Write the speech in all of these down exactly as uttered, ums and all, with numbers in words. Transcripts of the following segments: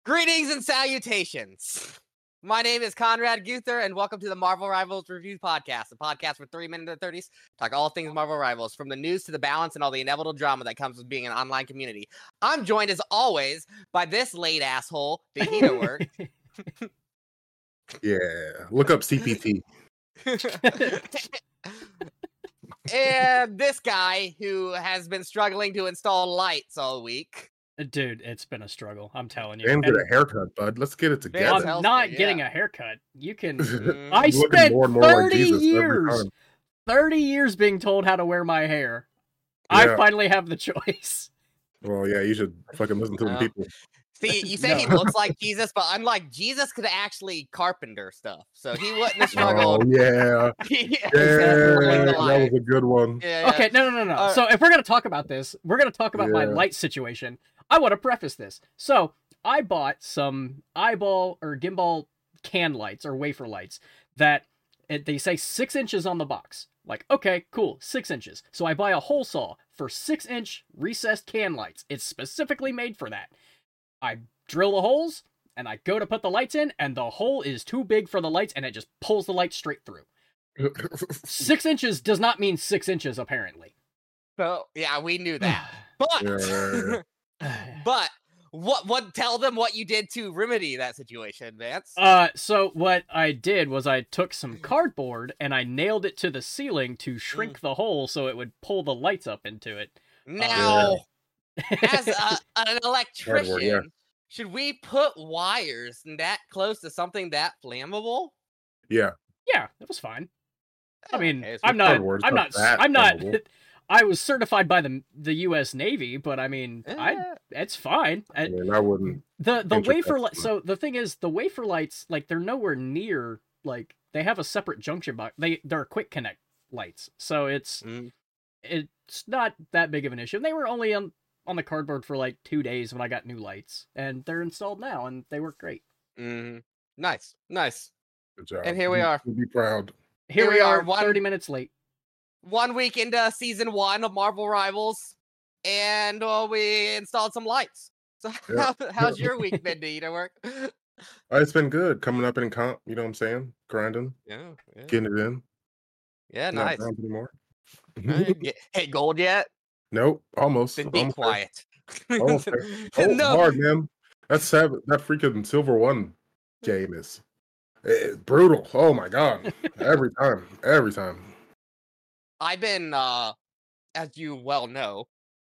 Greetings and salutations. My name is Conrad Guther, and welcome to the Marvel Rivals Review Podcast, a podcast for three minutes and thirties, talk all things Marvel Rivals, from the news to the balance and all the inevitable drama that comes with being an online community. I'm joined, as always, by this late asshole, Vegeta Work. Yeah, look up C P T. And this guy who has been struggling to install lights all week. Dude, it's been a struggle. I'm telling you. And get a haircut, bud. Let's get it together. I'm not yeah. getting a haircut. You can. Mm. I Looking spent more and more like thirty Jesus every years, time. thirty years being told how to wear my hair. I Yeah. finally have the choice. Well, yeah, you should fucking listen to them Oh. people. See, you say he No. looks like Jesus, but unlike Jesus, could actually carpenter stuff, so he wouldn't have Oh struggled. yeah, Yeah, yeah, exactly. that was a good one. Yeah, yeah. Okay, no, no, no, no. Uh, so if we're gonna talk about this, we're gonna talk about my Yeah. light situation. I want to preface this. So I bought some eyeball or gimbal can lights or wafer lights that it, they say six inches on the box. Like, okay, cool, six inches. So I buy a hole saw for six inch recessed can lights. It's specifically made for that. I drill the holes and I go to put the lights in, and the hole is too big for the lights, and it just pulls the light straight through. Six inches does not mean six inches, apparently. So yeah, we knew that, but Yeah. but what what tell them what you did to remedy that situation, Vance. Uh, so what I did was I took some cardboard and I nailed it to the ceiling to shrink the hole so it would pull the lights up into it. Now, as a, an electrician, Hardware, yeah. should we put wires that close to something that flammable? Yeah, Yeah, it was fine. I mean, Okay, so I'm not, cardboard's I'm not not, that I'm not, flammable. I was certified by the the U S Navy, but I mean, I, Eh, it's fine. I I- mean, I wouldn't. The the Interest wafer that's light. So the thing is, the wafer lights, like, they're nowhere near, like, they have a separate junction box. They they're quick connect lights, so it's mm, it's not that big of an issue. And they were only on on the cardboard for like two days when I got new lights, and they're installed now, and they work great. mhm. Nice, nice. Good job. And here we You- are. you'd Be proud. Here, Here we we are, are, one- thirty minutes late. One week into season one of Marvel Rivals, and uh, we installed some lights. So Yeah. how, how's your week been, to work? Uh, It's been good. Coming up in comp, you know what I'm saying? Grinding, Yeah, yeah, getting it in. yeah, Not nice. bronze anymore. Alright, get- Hit gold yet? Nope, almost. Then be almost there. quiet. Almost there. Oh, No. hard, man. That seven, that freaking silver one game is eh, brutal. Oh my god! Every time, every time. I've been, uh, as you well know,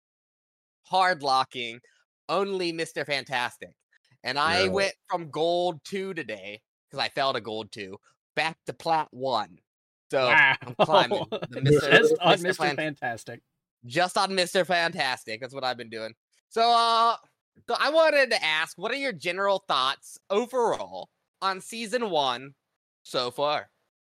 hard locking only Mister Fantastic. And I Yeah. went from gold two today, because I fell to gold two, back to plat one. So Wow, I'm climbing. The Mister just on Mister Mister Fan- Fantastic. just on Mister Fantastic. That's what I've been doing. So, uh, so I wanted to ask, what are your general thoughts overall on season one so far?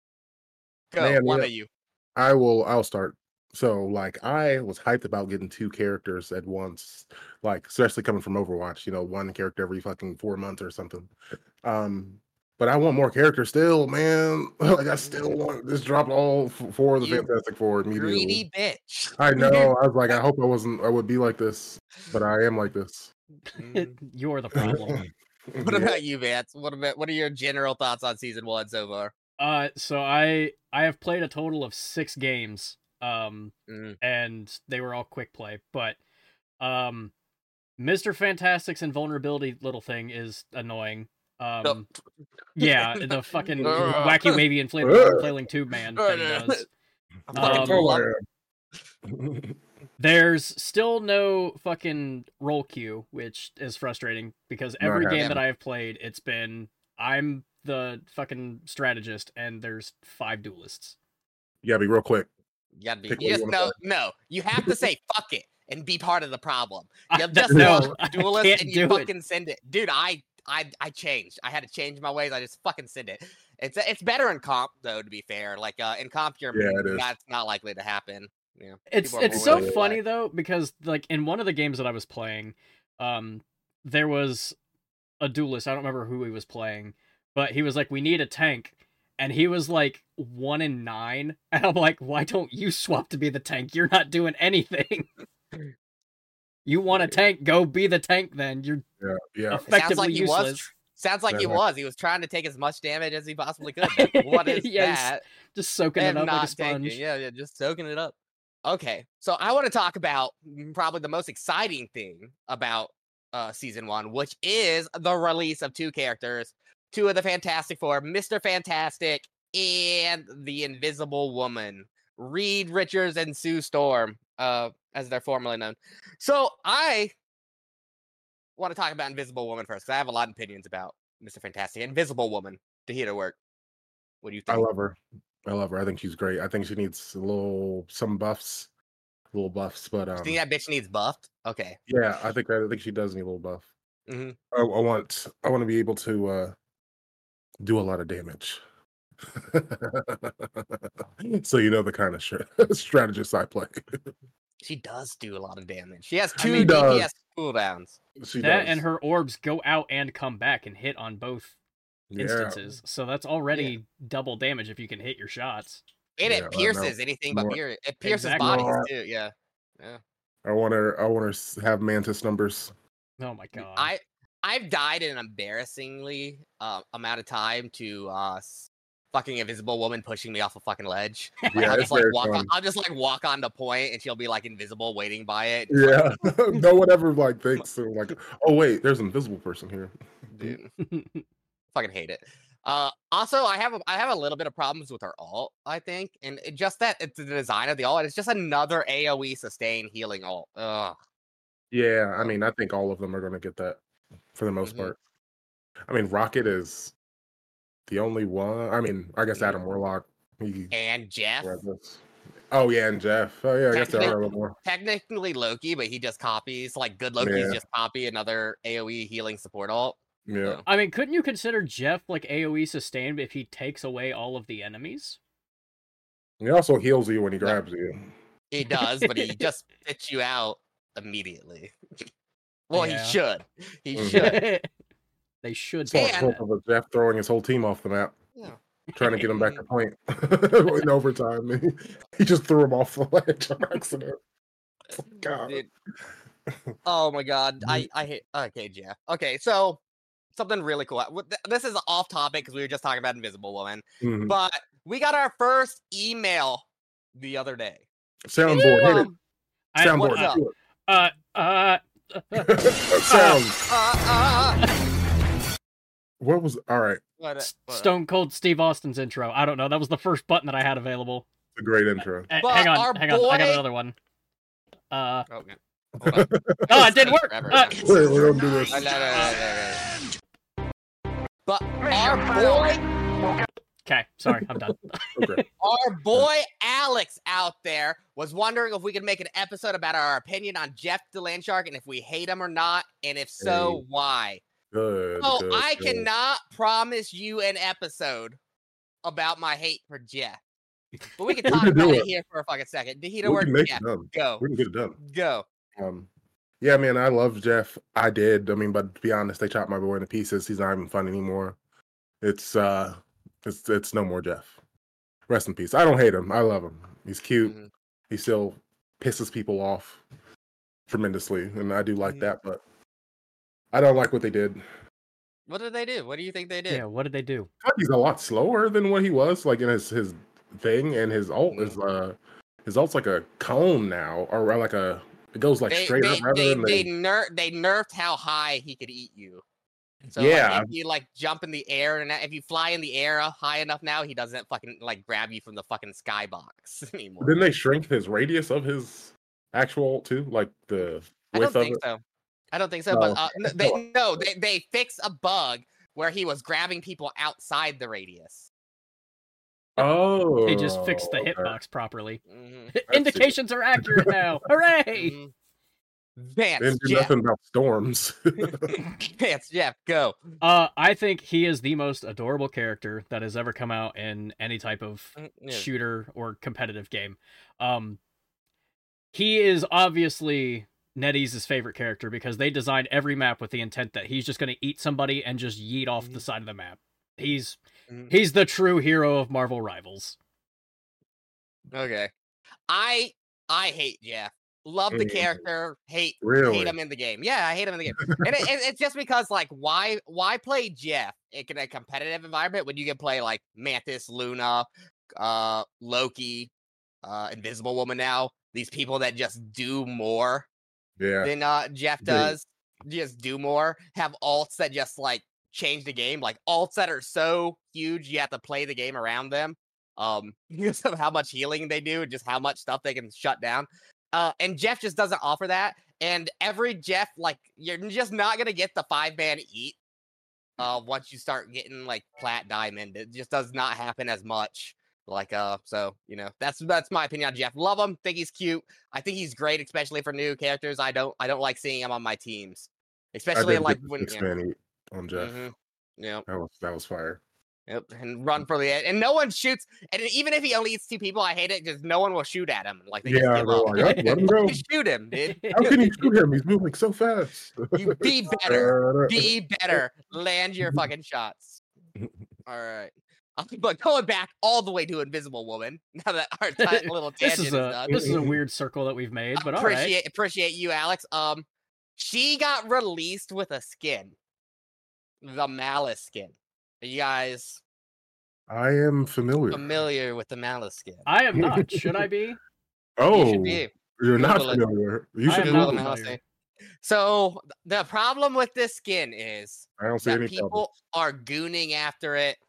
Go, Man, one yeah. of you. I will. I'll start. So, like, I was hyped about getting two characters at once, like, especially coming from Overwatch. You know, one character every fucking four months or something. Um, but I want more characters still, man. Like, I still want this drop all f- four of the You Fantastic Four immediately. Greedy bitch. I know. I was like, I hope I wasn't. I would be like this, but I am like this. Mm. You're the problem. What Yeah. about you, Vance? What about what are your general thoughts on season one so far? Uh, so I I have played a total of six games, um, Mm. and they were all quick play. But, um, Mister Fantastic's invulnerability little thing is annoying. Um, yeah, the fucking Ugh. wacky wavy inflatable Ugh. flailing tube man Ugh. thing does. I fucking Um, Oh, love- I am. There's still no fucking roll queue, which is frustrating because every Not game happening. that I have played, it's been I'm the fucking strategist, and there's five duelists. You gotta be real quick. You gotta be. Pick You what just you no, wanna no. You have to say fuck it and be part of the problem. I You d- just no, no, I duelist can't and you do it. fucking send it, dude. I, I, I changed. I had to change my ways. I just fucking send it. It's it's better in comp though. To be fair, like uh, in comp, you're Yeah, it is. that's not likely to happen. Yeah, It's people are it's more so willing to funny play. though because like in one of the games that I was playing, um, there was a duelist. I don't remember who he was playing, but he was like, "We need a tank," and he was like one in nine, and I'm like, "Why don't you swap to be the tank? You're not doing anything." You want a tank? Go be the tank. Then you're Yeah, yeah. It sounds effectively like he useless. was. Sounds like he Yeah. was. He was trying to take as much damage as he possibly could. But what is Yeah, he's that? just soaking And it up like a not sponge. taking. Yeah, yeah, just soaking it up. Okay, so I want to talk about probably the most exciting thing about uh, season one, which is the release of two characters, two of the Fantastic Four, Mister Fantastic and the Invisible Woman, Reed Richards and Sue Storm, uh, as they're formerly known. So I want to talk about Invisible Woman first, because I have a lot of opinions about Mister Fantastic. Invisible Woman, to hear her work. What do you I think? love her. I love her. I think she's great. I think she needs a little some buffs, little buffs. But You um, think that bitch needs buffed? Okay. yeah, I think I think she does need a little buff. hmm I, I want I want to be able to uh, do a lot of damage. So you know the kind of sh- strategist I play. She does do a lot of damage. She has I two mean- D Does. P S cooldowns. She That does. and her orbs go out and come back and hit on both Yeah. instances. So that's already double damage if you can hit your shots. And Yeah, I it know. pierces anything but More- pierce. It pierces Exactly. bodies More- too. Yeah. Yeah. I want her. I want her s- have mantis numbers. Oh my god. I I've died an embarrassingly uh, amount of time to uh s- fucking Invisible Woman pushing me off a fucking ledge. Like, Yeah, I'll it's just like very walk on, fun. I'll just like walk on the point and she'll be like invisible waiting by it. Just Yeah. No one ever like thinks they're like, oh wait, there's an invisible person here. like, dude. Fucking hate it. Uh, also, I have a, I have a little bit of problems with her ult, I think, and it, just that it's the design of the ult. It's just another AOE sustain healing ult. Ugh. Yeah, I mean, I think all of them are going to get that for the most Mhm. part. I mean, Rocket is the only one. I mean, I guess Mhm. Adam Warlock. He And Jeff, read this. Oh yeah, and Jeff. Oh yeah, I guess there Technic- are a little more. technically Loki, but he just copies like good Loki's Yeah. just copy another AOE healing support ult. Yeah. So, I mean, couldn't you consider Jeff like AoE sustained if he takes away all of the enemies? He also heals you when he No. grabs you. he does, but he just spits you out immediately. Well, Yeah. he should. He Mhm. should. They should. It's all do And- hope that. of a Jeff throwing his whole team off the map, Yeah. trying to get him back to point in overtime. He just threw him off the ledge on accident. God. Dude. Oh my god, I I hate. Okay, Jeff. Okay, so something really cool. What- th- This is off topic because we were just talking about Invisible Woman, Mhm. but we got our first email the other day. Soundboard, hit it. Um, I- Soundboard, what's up? do Uh, uh, it. Sound. uh, uh, What was all right? what, S- what- Stone Cold Steve Austin's intro. I don't know. That was the first button that I had available. A great intro. Uh, But hang our on, hang on. I got boy- another one. Uh, Oh, man. Hold on. oh, it didn't work. Forever, Uh, man. Wait, we don't do this. Uh, no, no, no, no, no, no. But our boy, okay, sorry, I'm done. Okay. our boy Alex out there was wondering if we could make an episode about our opinion on Jeff the Landshark and if we hate him or not, and if so, Hey. why. Good. So good, I good. cannot promise you an episode about my hate for Jeff. But we can We talk can do about it it. here for a fucking second. The We heater word can for make Jeff. it done. Go. We can get it done. Go. Um, yeah, man, I love Jeff. I did. I mean, but to be honest, they chopped my boy into pieces. He's not even fun anymore. It's uh, it's it's no more Jeff. Rest in peace. I don't hate him. I love him. He's cute. Mhm. He still pisses people off tremendously, and I do like Mhm. that. But I don't like what they did. What did they do? What do you think they did? Yeah, what did they do? I feel like he's a lot slower than what he was, like in his his thing, and his ult Mhm. is uh, his ult's like a cone now, or like a it goes like They, straight they, up rather they, than they, the, ner- they nerfed how high he could eat you. So Yeah. like, if you like jump in the air and that- if you fly in the air high enough now, he doesn't fucking like grab you from the fucking skybox anymore. Didn't they shrink his radius of his actual ult too? Like the I width don't of think it? so. I don't think so. No. But uh, n- they no, they they fix a bug where he was grabbing people outside the radius. Oh, They just fixed the okay. hitbox properly. Mm-hmm. Indications are accurate now. Hooray! Mhm. They Vance, didn't do Jeff. nothing about storms. Vance, Jeff, go. Uh, I think he is the most adorable character that has ever come out in any type of Mm, yeah. shooter or competitive game. Um, he is obviously NetEase's favorite character because they designed every map with the intent that he's just going to eat somebody and just yeet off the Mhm. side of the map. He's Mhm. he's the true hero of Marvel Rivals. Okay. I I hate Jeff. love the Mm. character, hate hate Really? him in the game. Yeah, I hate him in the game, and it, it, it's just because like why why play Jeff in a competitive environment when you can play like Mantis, Luna, uh, Loki, uh, Invisible Woman now. These people that just do more Yeah. than uh, Jeff They- does, just do more, have alts that just like change the game, like alts that are so huge you have to play the game around them. Um, because of how much healing they do, and just how much stuff they can shut down. Uh, and Jeff just doesn't offer that. And every Jeff, like, you're just not gonna get the five man eat. Uh, once you start getting like plat diamond, it just does not happen as much. Like, uh, so you know, that's that's my opinion on Jeff. Love him, think he's cute. I think he's great, especially for new characters. I don't, I don't like seeing him on my teams, I especially did in, like get the when. six Yeah, man eat on Jeff. mhm, yeah. That was that was fire. Yep, and run for the and no one shoots. And even if he only eats two people, I hate it because no one will shoot at him. Like they just Yeah, give they're up. like, "Oh, let him go. Just shoot him, dude. How can you shoot him? He's moving so fast." You be better. Be better. Land your fucking shots. All right. But going back all the way to Invisible Woman. Now that our t- little This tangent is is a done. this is a weird circle that we've made, but all right. appreciate appreciate you, Alex. Um, she got released with a skin, the Malice skin. Are you guys I am familiar. familiar with the Malice skin? I am not. Should I be? Oh, You should be. you're not Google it. familiar. You I should am Google not the Google. Malice familiar. skin. So th- the problem with this skin is I don't see that any people problem. are gooning after it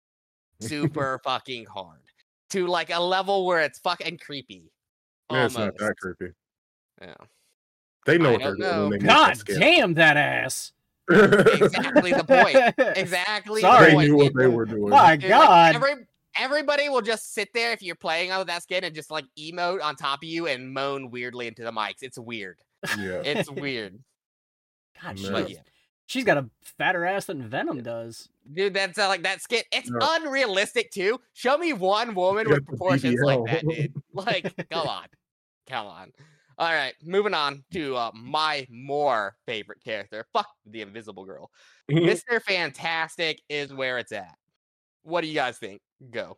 super fucking hard to like a level where it's fucking creepy. Yeah, it's not Almost. that creepy. Yeah. They know I what they're don't doing know. when they make God that skin. damn that ass. Exactly the point. Exactly Sorry. the They point. knew what they people. were doing. My Dude, like, God. every everybody will just sit there if you're playing out with that skin and just like emote on top of you and moan weirdly into the mics. It's weird. Yeah. It's weird. God, Yeah. But she's, yeah. she's got a fatter ass than Venom does. Dude, that's uh, like that skin. It's Yeah. unrealistic too. Show me one woman You with got the proportions like that, B B L. dude. Like, come on, come on. All right, moving on to uh, my more favorite character. Fuck the Invisible Girl. Mister Fantastic is where it's at. What do you guys think? Go.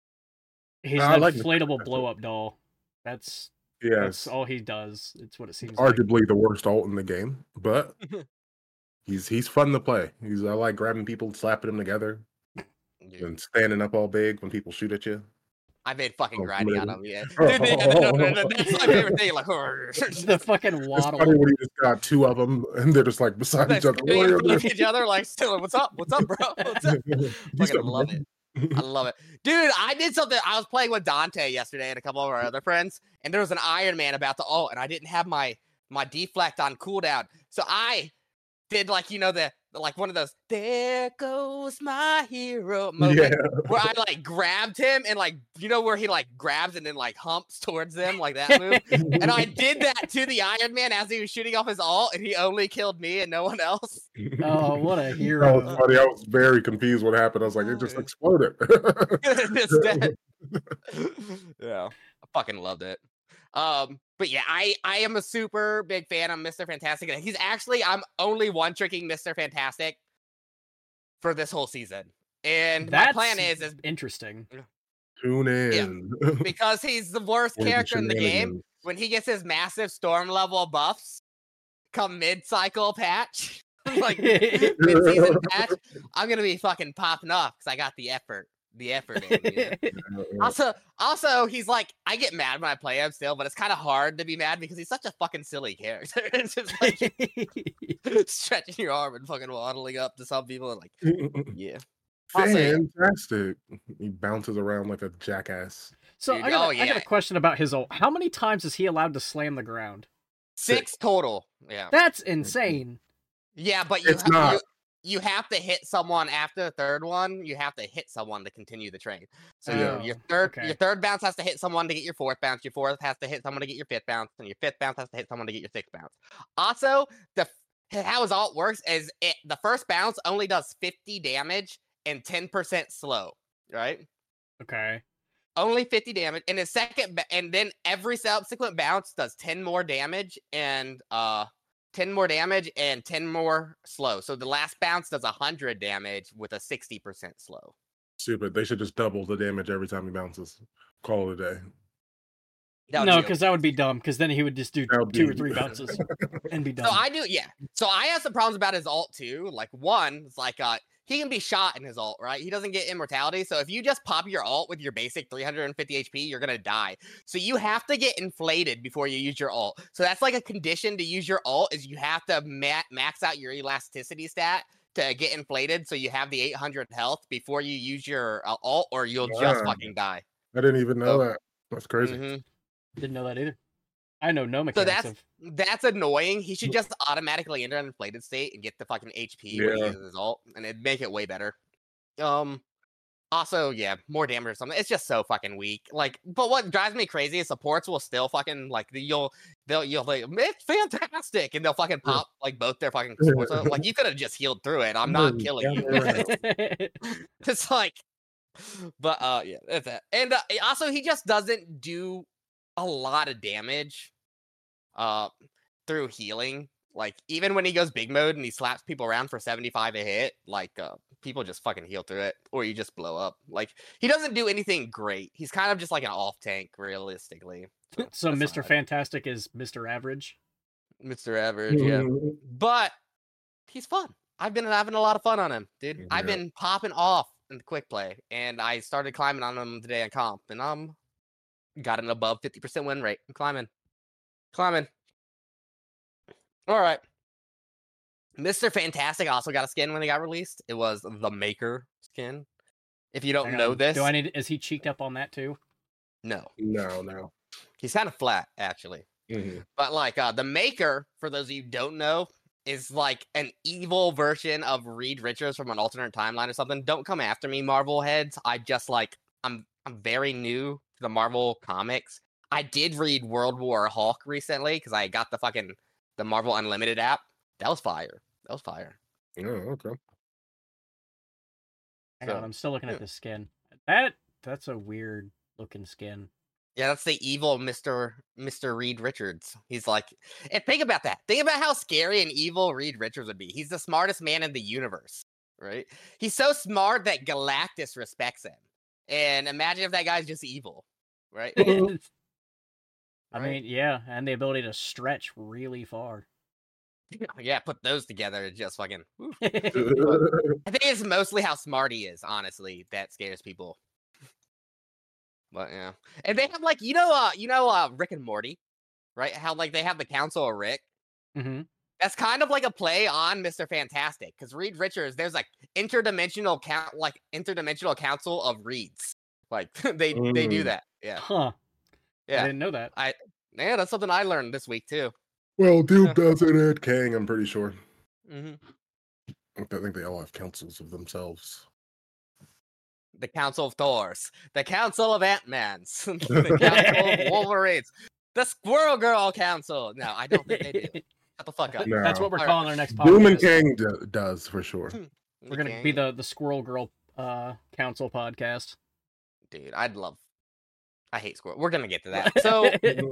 He's I an like Mister inflatable Fantastic. blow up doll. That's Yes. that's all he does. It's what it seems like. Arguably the worst alt in the game, but he's he's fun to play. He's I like grabbing people, slapping them together, Dude, and standing up all big when people shoot at you. I made fucking Oh, grinding on really? him. Yeah, dude, yeah, no, no, no, that's my favorite thing. Like, The fucking It's waddle. funny when you just got two of them and they're just like beside they each other. they What are you look doing? at each other like, still, what's up? What's up, bro? What's up? You Fucking stop love running. I love it. Dude, I did something. I was playing with Dante yesterday and a couple of our other friends, and there was an Iron Man about to ult, and I didn't have my my deflect on cooldown. So I did like, you know, the like one of those there goes my hero moment Yeah. where I like grabbed him and like, you know, where he like grabs and then like humps towards them like that move. And I did that to the Iron Man as he was shooting off his ult, and he only killed me and no one else. Oh, what a That was hero. funny. I was very confused what happened. I was like, it just Oh, exploded. It's dead. Yeah, I fucking loved it. Um, but yeah, I I am a super big fan of Mister Fantastic. And he's actually I'm only one tricking Mister Fantastic for this whole season, and That's my plan is is interesting. Tune in. because he's the worst For the character in the game. shenanigans. When he gets his massive storm level buffs, come mid cycle patch, like mid season patch, I'm gonna be fucking popping off because I got the effort. The effort in, you know? Yeah, yeah. Also, also, he's like, I get mad when I play him still, but it's kind of hard to be mad because he's such a fucking silly character. It's just like stretching your arm and fucking waddling up to some people and like, yeah. Also, yeah. Fantastic. He bounces around like a jackass. So Dude, I got, oh, a, I got yeah. a question about his ult. How many times is he allowed to slam the ground? Six total. Yeah. That's insane. Yeah, but you, It's ha- not. you you have to hit someone after the third one. You have to hit someone to continue the train. So Oh, your third okay. your third bounce has to hit someone to get your fourth bounce. Your fourth has to hit someone to get your fifth bounce, and your fifth bounce has to hit someone to get your sixth bounce. Also, the how his alt works is it the first bounce only does fifty damage and ten percent slow, right? Okay. Only fifty damage, and the second, ba- and then every subsequent bounce does ten more damage and uh. ten more damage and ten more slow. So the last bounce does one hundred damage with a sixty percent slow. Stupid. They should just double the damage every time he bounces. Call it a day. That would No, be because that would be dumb. Because then he would just do That would two be- or three bounces and be done. So I do, yeah. So I have some problems about his ult too. Like one, it's like uh he can be shot in his ult, right? He doesn't get immortality. So if you just pop your ult with your basic three hundred fifty H P, you're gonna die. So you have to get inflated before you use your ult. So that's like a condition to use your ult is you have to ma- max out your elasticity stat to get inflated. So you have the eight hundred health before you use your uh, ult, or you'll just Wow. fucking die. I didn't even know Oh. that. That's crazy. Mhm. Didn't know that either. I know no So mechanics that's of. that's annoying. He should just automatically enter an inflated state and get the fucking H P when he Yeah. uses his ult, and it'd make it way better. Um, also, yeah, more damage or something. It's just so fucking weak. Like, but what drives me crazy is supports will still fucking like you'll they'll you'll like it's fantastic, and they'll fucking Yeah. pop like both their fucking supports. Like you could have just healed through it. I'm not Mm, killing you. yeah, It's like, but uh, yeah, that's that. And uh, also, he just doesn't do a lot of damage, uh, through healing. Like even when he goes big mode and he slaps people around for seventy-five a hit, like uh, people just fucking heal through it, or you just blow up. Like he doesn't do anything great. He's kind of just like an off tank, realistically. So that's Mister fine. Fantastic is Mister Average. Mister Average, yeah. Mhm. But he's fun. I've been having a lot of fun on him, dude. I've Yeah. been popping off in the quick play, and I started climbing on him today on comp, and um, got an above fifty percent win rate. I'm climbing, climbing. All right. Mister Fantastic also got a skin when he got released. It was the Maker skin. If you don't Hang know on, this, Do I need? Is he cheeked up on that too? no, No, no. he's kind of flat actually. Mhm. But like uh, the Maker, for those of you who don't know, is like an evil version of Reed Richards from an alternate timeline or something. Don't come after me, Marvel heads. I just like I'm I'm very new to the Marvel comics. I did read World War Hulk recently because I got the fucking the Marvel Unlimited app. That was fire. That was fire. Oh, okay. Hang on, So, I'm still looking yeah. at this skin. That that's a weird looking skin. Yeah, that's the evil Mister Mister Reed Richards. He's like, and think about that. Think about how scary and evil Reed Richards would be. He's the smartest man in the universe, right? He's so smart that Galactus respects him. And imagine if that guy's just evil, right? I Right? mean, yeah, and the ability to stretch really far. Yeah, put those together. It's just fucking. whew. yeah, I think it's mostly how smart he is, honestly, that scares people. But yeah, and they have like you know, uh, you know, uh, Rick and Morty, right? How like they have the Council of Rick. hmm That's kind of like a play on Mister Fantastic because Reed Richards, there's like interdimensional count, like interdimensional council of Reeds. Like they they do Mm. that. Yeah, Huh. I yeah, didn't know that. yeah. That's something I learned this week too. Well, Duke Yeah. does it at Kang, I'm pretty sure. hmm I think they all have councils of themselves. The Council of Thors, the Council of Ant-Mans, the Council of Wolverines, the Squirrel Girl Council. No, I don't think they do. Shut the fuck up. No. That's what we're Alright. calling our next Doom and podcast. Kang d- does for sure. We're gonna be the the Squirrel Girl uh Council podcast. dude. I'd love. I hate squirrel. We're gonna get to that. So.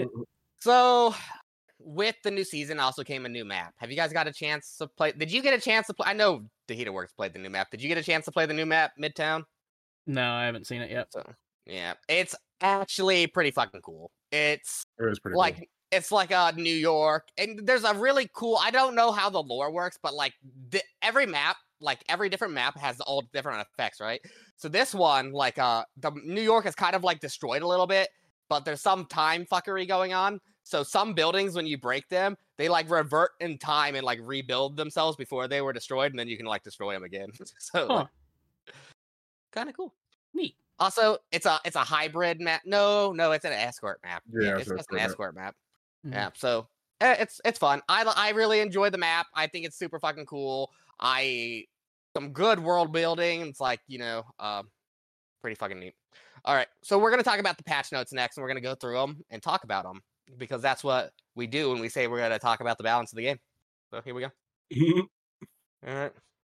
So, with the new season, also came a new map. Have you guys got a chance to play? Did you get a chance to play? I know Dahita Works played the new map. Did you get a chance to play the new map, Midtown? No, I haven't seen it yet. So, yeah, it's actually pretty fucking cool. It's It is pretty like cool. it's like uh New York, and there's a really cool. I don't know how the lore works, but like the, every map, like every different map has all different effects, right? So this one, like uh, the New York is kind of like destroyed a little bit, but there's some time fuckery going on. So some buildings, when you break them, they like revert in time and like rebuild themselves before they were destroyed, and then you can like destroy them again. So Huh. like, kind of cool. Neat. Also, it's a it's a hybrid map. No, no, it's an escort map. Yeah, it's it's an just an escort map. escort map. Mhm. Yeah, so eh, it's it's fun. I li- I really enjoy the map. I think it's super fucking cool. I some good world building. It's like you know, um, pretty fucking neat. All right, so we're gonna talk about the patch notes next, and we're gonna go through them and talk about them because that's what we do when we say we're gonna talk about the balance of the game. So here we go. All right,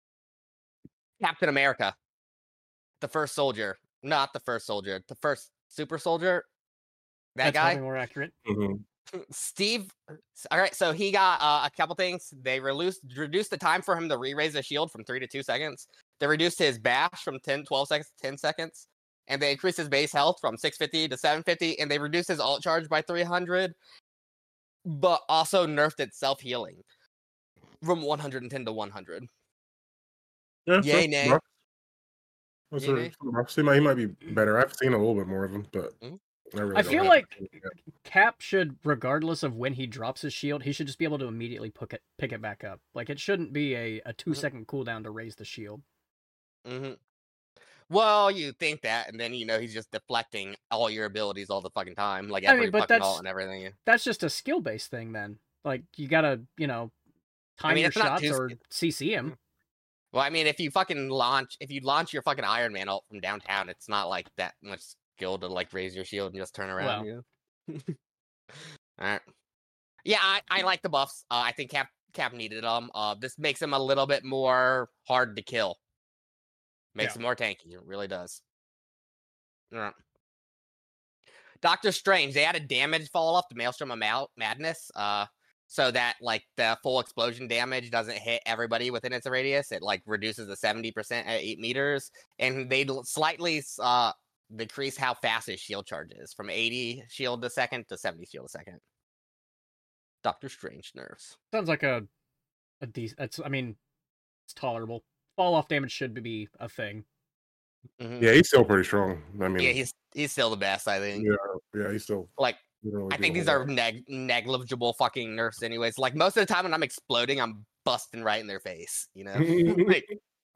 Captain America, the first soldier, not the first soldier, the first super soldier. That That's guy. probably more accurate. Mhm. Steve. All right, so he got uh, a couple things. They reduced reduced the time for him to re-raise a shield from three to two seconds. They reduced his bash from ten, twelve seconds to ten seconds. and they increased his base health from six fifty to seven fifty, and they reduced his alt charge by three hundred, but also nerfed its self healing from one hundred ten to one hundred. Yeah, Yay, so, nay. buff. Those Yay, are nay. some buffs. He might, he might be better. I've seen a little bit more of him, but Mhm. I really I don't feel have like it yet. Cap should, regardless of when he drops his shield, he should just be able to immediately pick it pick it back up. Like it shouldn't be a, a two second cooldown to raise the shield. hmm Well, you think that, and then you know he's just deflecting all your abilities all the fucking time, like I every mean, but fucking that's- ult and everything. That's just a skill based thing then. Like you gotta, you know, time mean, your it's not shots too or sk- C C him. Well, I mean, if you fucking launch, if you launch your fucking Iron Man ult from downtown, it's not like that much skill to like raise your shield and just turn around. Well. You know? All right. Yeah, I, I like the buffs. Uh, I think Cap Cap needed them. Uh, this makes him a little bit more hard to kill. Makes Yeah. him more tanky. It really does. All right. Doctor Strange, they added damage fall off the Maelstrom of Mal- Madness. Uh, so that like the full explosion damage doesn't hit everybody within its radius. It like reduces the seventy percent at eight meters, and they l- slightly uh decrease how fast his shield charge is from eighty shield a second to seventy shield a second. Doctor Strange nerfs. Sounds like a a decent. It's I mean, it's tolerable. Fall off damage should be a thing. Mhm. Yeah, he's still pretty strong. I mean, Yeah, he's he's still the best. I think. yeah, yeah, he's still. Like he don't really I do think a these whole are lot. neg- negligible fucking nerfs, anyways. Like most of the time when I'm exploding, I'm busting right in their face. You know. Like,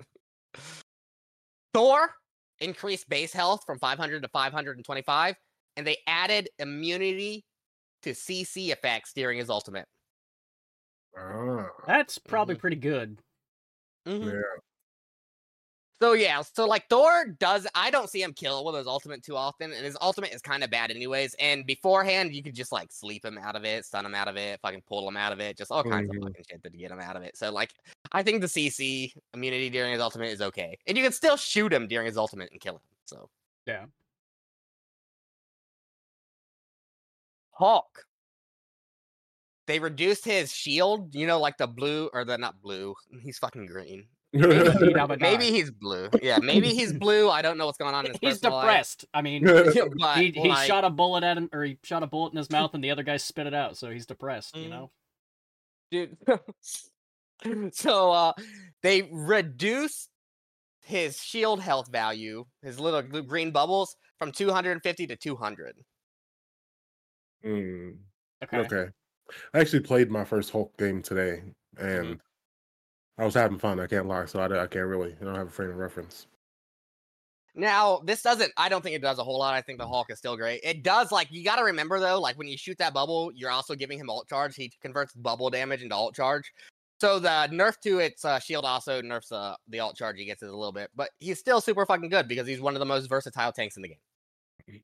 Thor increased base health from five hundred to five hundred twenty-five, and they added immunity to C C effects during his ultimate. Ah, That's probably Mhm. pretty good. Mhm. yeah. So yeah, so like Thor does, I don't see him kill with his ultimate too often, and his ultimate is kind of bad anyways. And beforehand, you could just like sleep him out of it, stun him out of it, fucking pull him out of it, just all kinds Mhm. of fucking shit to get him out of it. So like, I think the C C immunity during his ultimate is okay, and you can still shoot him during his ultimate and kill him. So Yeah. Hulk, they reduced his shield. You know, like the blue or the not blue. He's fucking green. Maybe, Maybe, now, but maybe not. he's blue. Yeah, maybe he's blue. I don't know what's going on in his He's personal life. depressed. I mean, But, he he like, shot a bullet at him, or he shot a bullet in his mouth, and the other guy spit it out. So he's depressed. You Mm. know. dude. So uh, they reduced his shield health value, his little gl- green bubbles, from two hundred fifty to two hundred. Mm, Okay. okay. I actually played my first Hulk game today, and Mm-hmm. I was having fun. I can't lie, so I, I can't really. I don't have a frame of reference. Now, this doesn't, I don't think it does a whole lot. I think the Hulk is still great. It does, like, you got to remember, though, like, when you shoot that bubble, you're also giving him ult charge. He converts bubble damage into ult charge. So the nerf to its uh, shield also nerfs uh, the ult charge he gets it a little bit. But he's still super fucking good because he's one of the most versatile tanks in the game.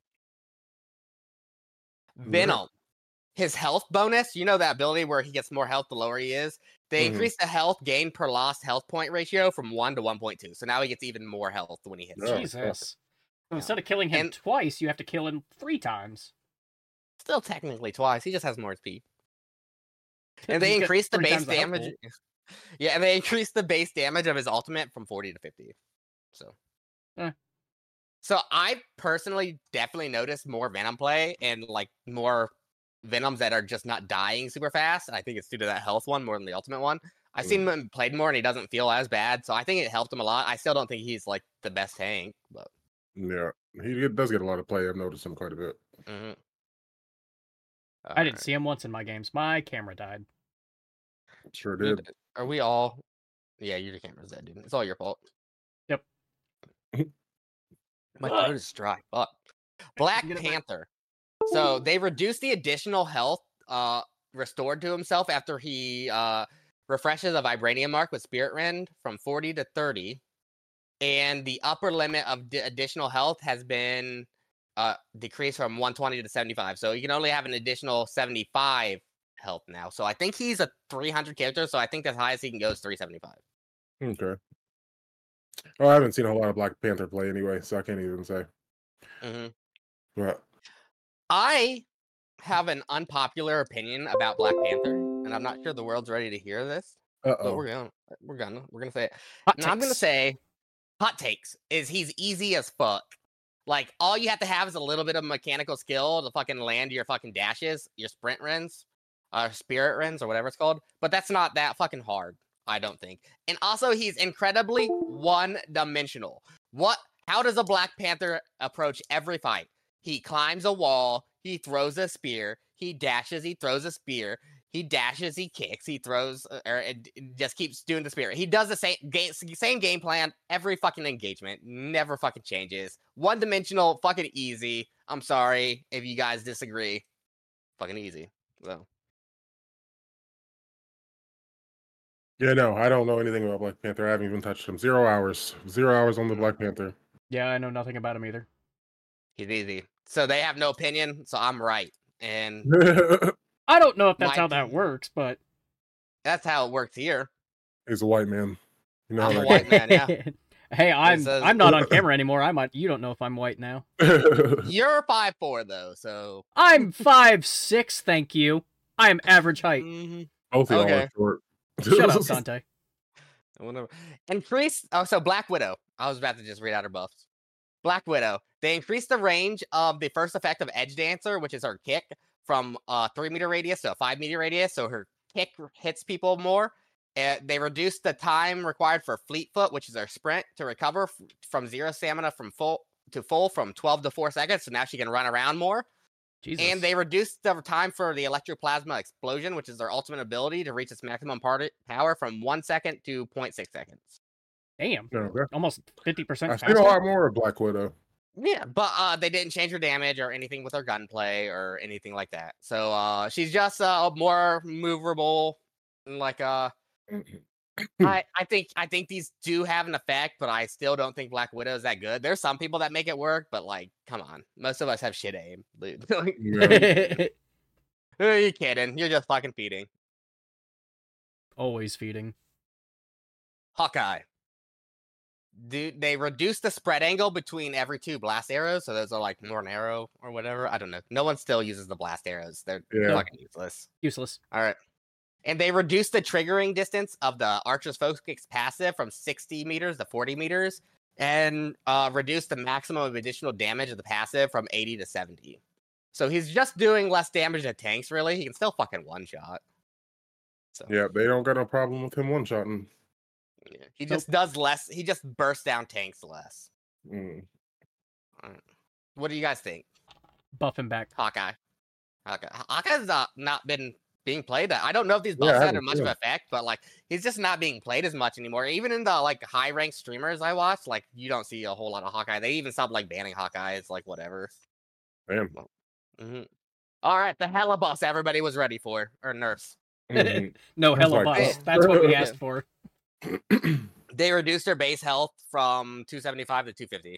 Venom. His health bonus, you know that ability where he gets more health the lower he is? They Mhm. increase the health gain per lost health point ratio from one to one point two. So now he gets even more health when he hits. Oh, you. Jesus. So instead of killing him And- twice, you have to kill him three times. Still technically twice. He just has more speed. And they He's got increase the three base times the health damage. pool. Yeah, and they increase the base damage of his ultimate from forty to fifty. So. Eh. So I personally definitely noticed more Venom play and like more Venoms that are just not dying super fast. And I think it's due to that health one more than the ultimate one. I've seen him played more and he doesn't feel as bad. So I think it helped him a lot. I still don't think he's like the best tank, but Yeah, he get- does get a lot of play. I've noticed him quite a bit. mhm. I didn't Alright. see him once in my games. My camera died. Sure Dude, did. Are we all? Yeah, your camera's dead, dude. It's all your fault. Yep. My Ugh. throat is dry. Fuck. Black Get it back. Panther. So they reduced the additional health uh restored to himself after he uh refreshes a vibranium mark with Spirit Rend from forty to thirty. And the upper limit of d- additional health has been uh decreased from one twenty to seventy-five. So you can only have an additional seventy-five health now. So I think he's a three hundred character, so I think the highest he can go is three seventy-five. Okay. Oh, I haven't seen a whole lot of Black Panther play anyway, so I can't even say. Mm-hmm. But I have an unpopular opinion about Black Panther, and I'm not sure the world's ready to hear this, uh but oh, we're going, we're gonna, we're gonna say it. Hot And I'm gonna takes. say, hot takes is he's easy as fuck. Like, all you have to have is a little bit of mechanical skill to fucking land your fucking dashes, your sprint runs, uh, spirit runs, or whatever it's called. But that's not that fucking hard, I don't think. And also, he's incredibly one-dimensional. What? How does a Black Panther approach every fight? He climbs a wall, he throws a spear, he dashes, he throws a spear, he dashes, he kicks, he throws, or it just keeps doing the spear. He does the same game, same game plan every fucking engagement, never fucking changes. One dimensional, fucking easy. I'm sorry if you guys disagree. Fucking easy. So. Yeah, no, I don't know anything about Black Panther. I haven't even touched him. Zero hours. Zero hours on the Black Panther. Yeah, I know nothing about him either. He's easy. So they have no opinion, so I'm right. And I don't know if that's My- how that works, but that's how it works here. He's a white man. You know I'm a that white man, yeah. Hey, I'm says- I'm not on camera anymore. I might you don't know if I'm white now. You're five four though, so I'm five six, thank you. I am average height. mhm. Both of y'all Okay. are short. Shut up, Dante. Whatever. Increase. Oh, so Black Widow. I was about to just read out her buffs. Black Widow. They increased the range of the first effect of Edge Dancer, which is her kick, from a three meter radius to a five meter radius. So her kick hits people more. Uh, they reduced the time required for Fleetfoot, which is her sprint, to recover f- from zero stamina from full to full from twelve to four seconds. So now she can run around more. Jesus. And they reduced the time for the Electroplasma Explosion, which is their ultimate ability to reach its maximum part- power from one second to zero point six seconds. Damn. No, that- Almost fifty percent I've faster. seen a lot more of Black Widow. Yeah, but uh, they didn't change her damage or anything with her gunplay or anything like that. So uh, she's just uh, more maneuverable. Like uh, I, I think I think these do have an effect, but I still don't think Black Widow is that good. There's some people that make it work, but like, come on, most of us have shit aim. Dude. Like, Yeah. who are you kidding? You're just fucking feeding. Always feeding. Hawkeye. Dude, they reduced the spread angle between every two blast arrows, so those are like more narrow or whatever. I don't know. No one still uses the blast arrows. They're Yeah. fucking useless. Useless. All right. And they reduced the triggering distance of the Archer's Focus passive from sixty meters to forty meters, and uh, reduced the maximum of additional damage of the passive from eighty to seventy. So he's just doing less damage to tanks, really. He can still fucking one-shot. So Yeah, they don't got no problem with him one-shotting. yeah, he just does less. He just bursts down tanks less. Mm. All right. What do you guys think? Buff him back. Hawkeye. Hawkeye. Hawkeye's not, not been being played. I don't know if these Yeah, I buffs had haven't much seen of an him. effect, but like he's just not being played as much anymore. Even in the like high ranked streamers I watch, like you don't see a whole lot of Hawkeye. They even stopped like banning Hawkeye. It's like whatever. Damn. hmm All right, the hella buffs everybody was ready for, or nerfs. Mhm. No Sounds hella like buffs. that. That's what we Yeah. asked for. They reduced their base health from two seventy-five to two fifty.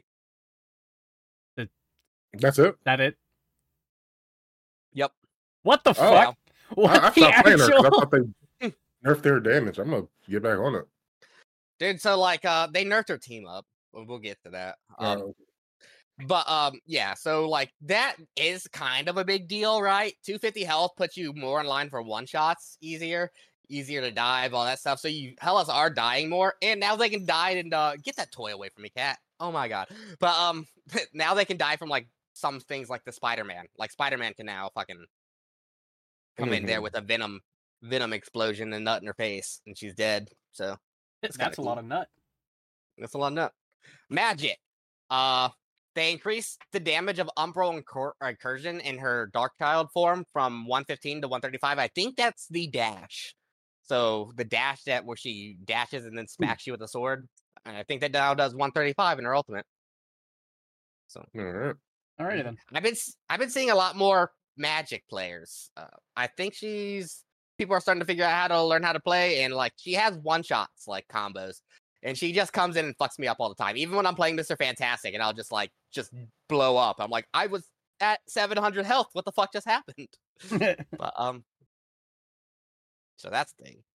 That's it. That it? Yep. What the Oh, fuck? What I, I the stopped playing her 'cause I actual? thought they nerfed their damage. I'm gonna get back on it. Dude, so like uh they nerfed their team up. We'll, we'll get to that. Um, Uh, But um, yeah, so like that is kind of a big deal, right? two fifty health puts you more in line for one shots, easier, easier to dive, all that stuff. So you Hellas are dying more, and now they can die and uh, get that toy away from me, cat. Oh my god! But um, now they can die from like some things like the Spider-Man. Like Spider-Man can now fucking come in there Mhm. with a venom venom explosion and nut in her face, and she's dead. So That's, kinda a lot cool. of nut. that's a lot of nut. Magic. Uh, they increased the damage of Umbral incur- incursion in her Dark Child form from one fifteen to one thirty-five. I think that's the dash. So the dash that where she dashes and then smacks you with a sword. And I think that now does one thirty-five in her ultimate. So all right. Alrighty then. I've been s- I've been seeing a lot more Magic players. Uh, I think she's people are starting to figure out how to learn how to play, and like she has one shots like combos, and she just comes in and fucks me up all the time. Even when I'm playing Mister Fantastic, and I'll just like just blow up. I'm like, I was at seven hundred health. What the fuck just happened? But um, so that's the thing.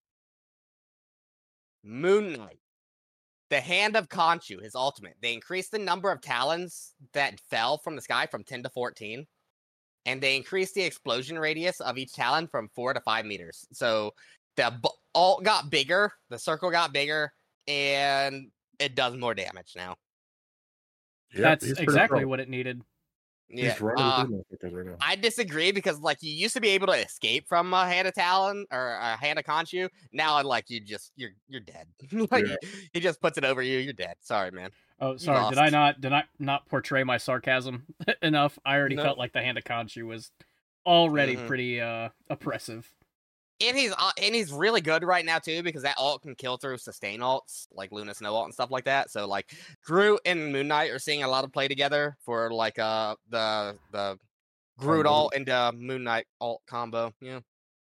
Moon Knight. The Hand of Khonshu, his ultimate. They increased the number of talons that fell from the sky from ten to fourteen. And they increased the explosion radius of each talon from four to five meters. So the b- alt got bigger, the circle got bigger, and it does more damage now. Yep, That's he's pretty exactly pro. what it needed. Yeah. He's running Uh, through motherfuckers right now. I disagree because like you used to be able to escape from a hand of Talon or a hand of Khonshu. Now like you just you're you're dead. like Yeah. he, he just puts it over you. You're dead. Sorry, man. Oh, You sorry. Did I lost. not did I not portray my sarcasm enough? I already No. felt like the hand of Khonshu was already Mhm. pretty uh oppressive. And he's uh, and he's really good right now too because that ult can kill through sustain ults like Luna Snow ult and stuff like that. So like Groot and Moon Knight are seeing a lot of play together for like uh the the Groot Combo. ult and uh, Moon Knight ult combo. Yeah.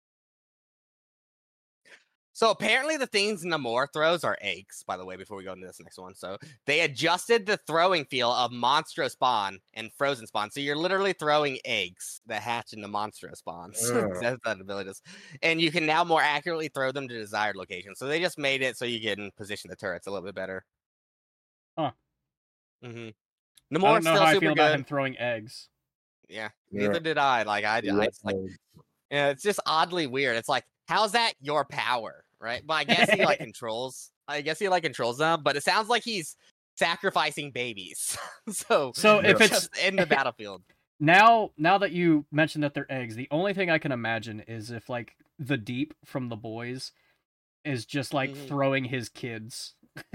So apparently the things Namor throws are eggs, by the way, before we go into this next one. So they adjusted the throwing feel of Monstro Spawn and Frozen Spawn. So you're literally throwing eggs that hatch into Monstro Spawns. Oh. That's that ability is. And you can now more accurately throw them to desired locations. So they just made it so you can position the turrets a little bit better. Huh. Mm-hmm. I Namor's don't know still how I super feel good. about him throwing eggs. Yeah, Yeah. neither did I. Like I, I Red just like mode. yeah, it's just oddly weird. It's like, how's that your power, right? But I guess he like controls. I guess he like controls them. But it sounds like he's sacrificing babies. so So if Yeah. it's just in the battlefield. now now that you mentioned that they're eggs, the only thing I can imagine is if like the Deep from The Boys is just like Mhm. throwing his kids.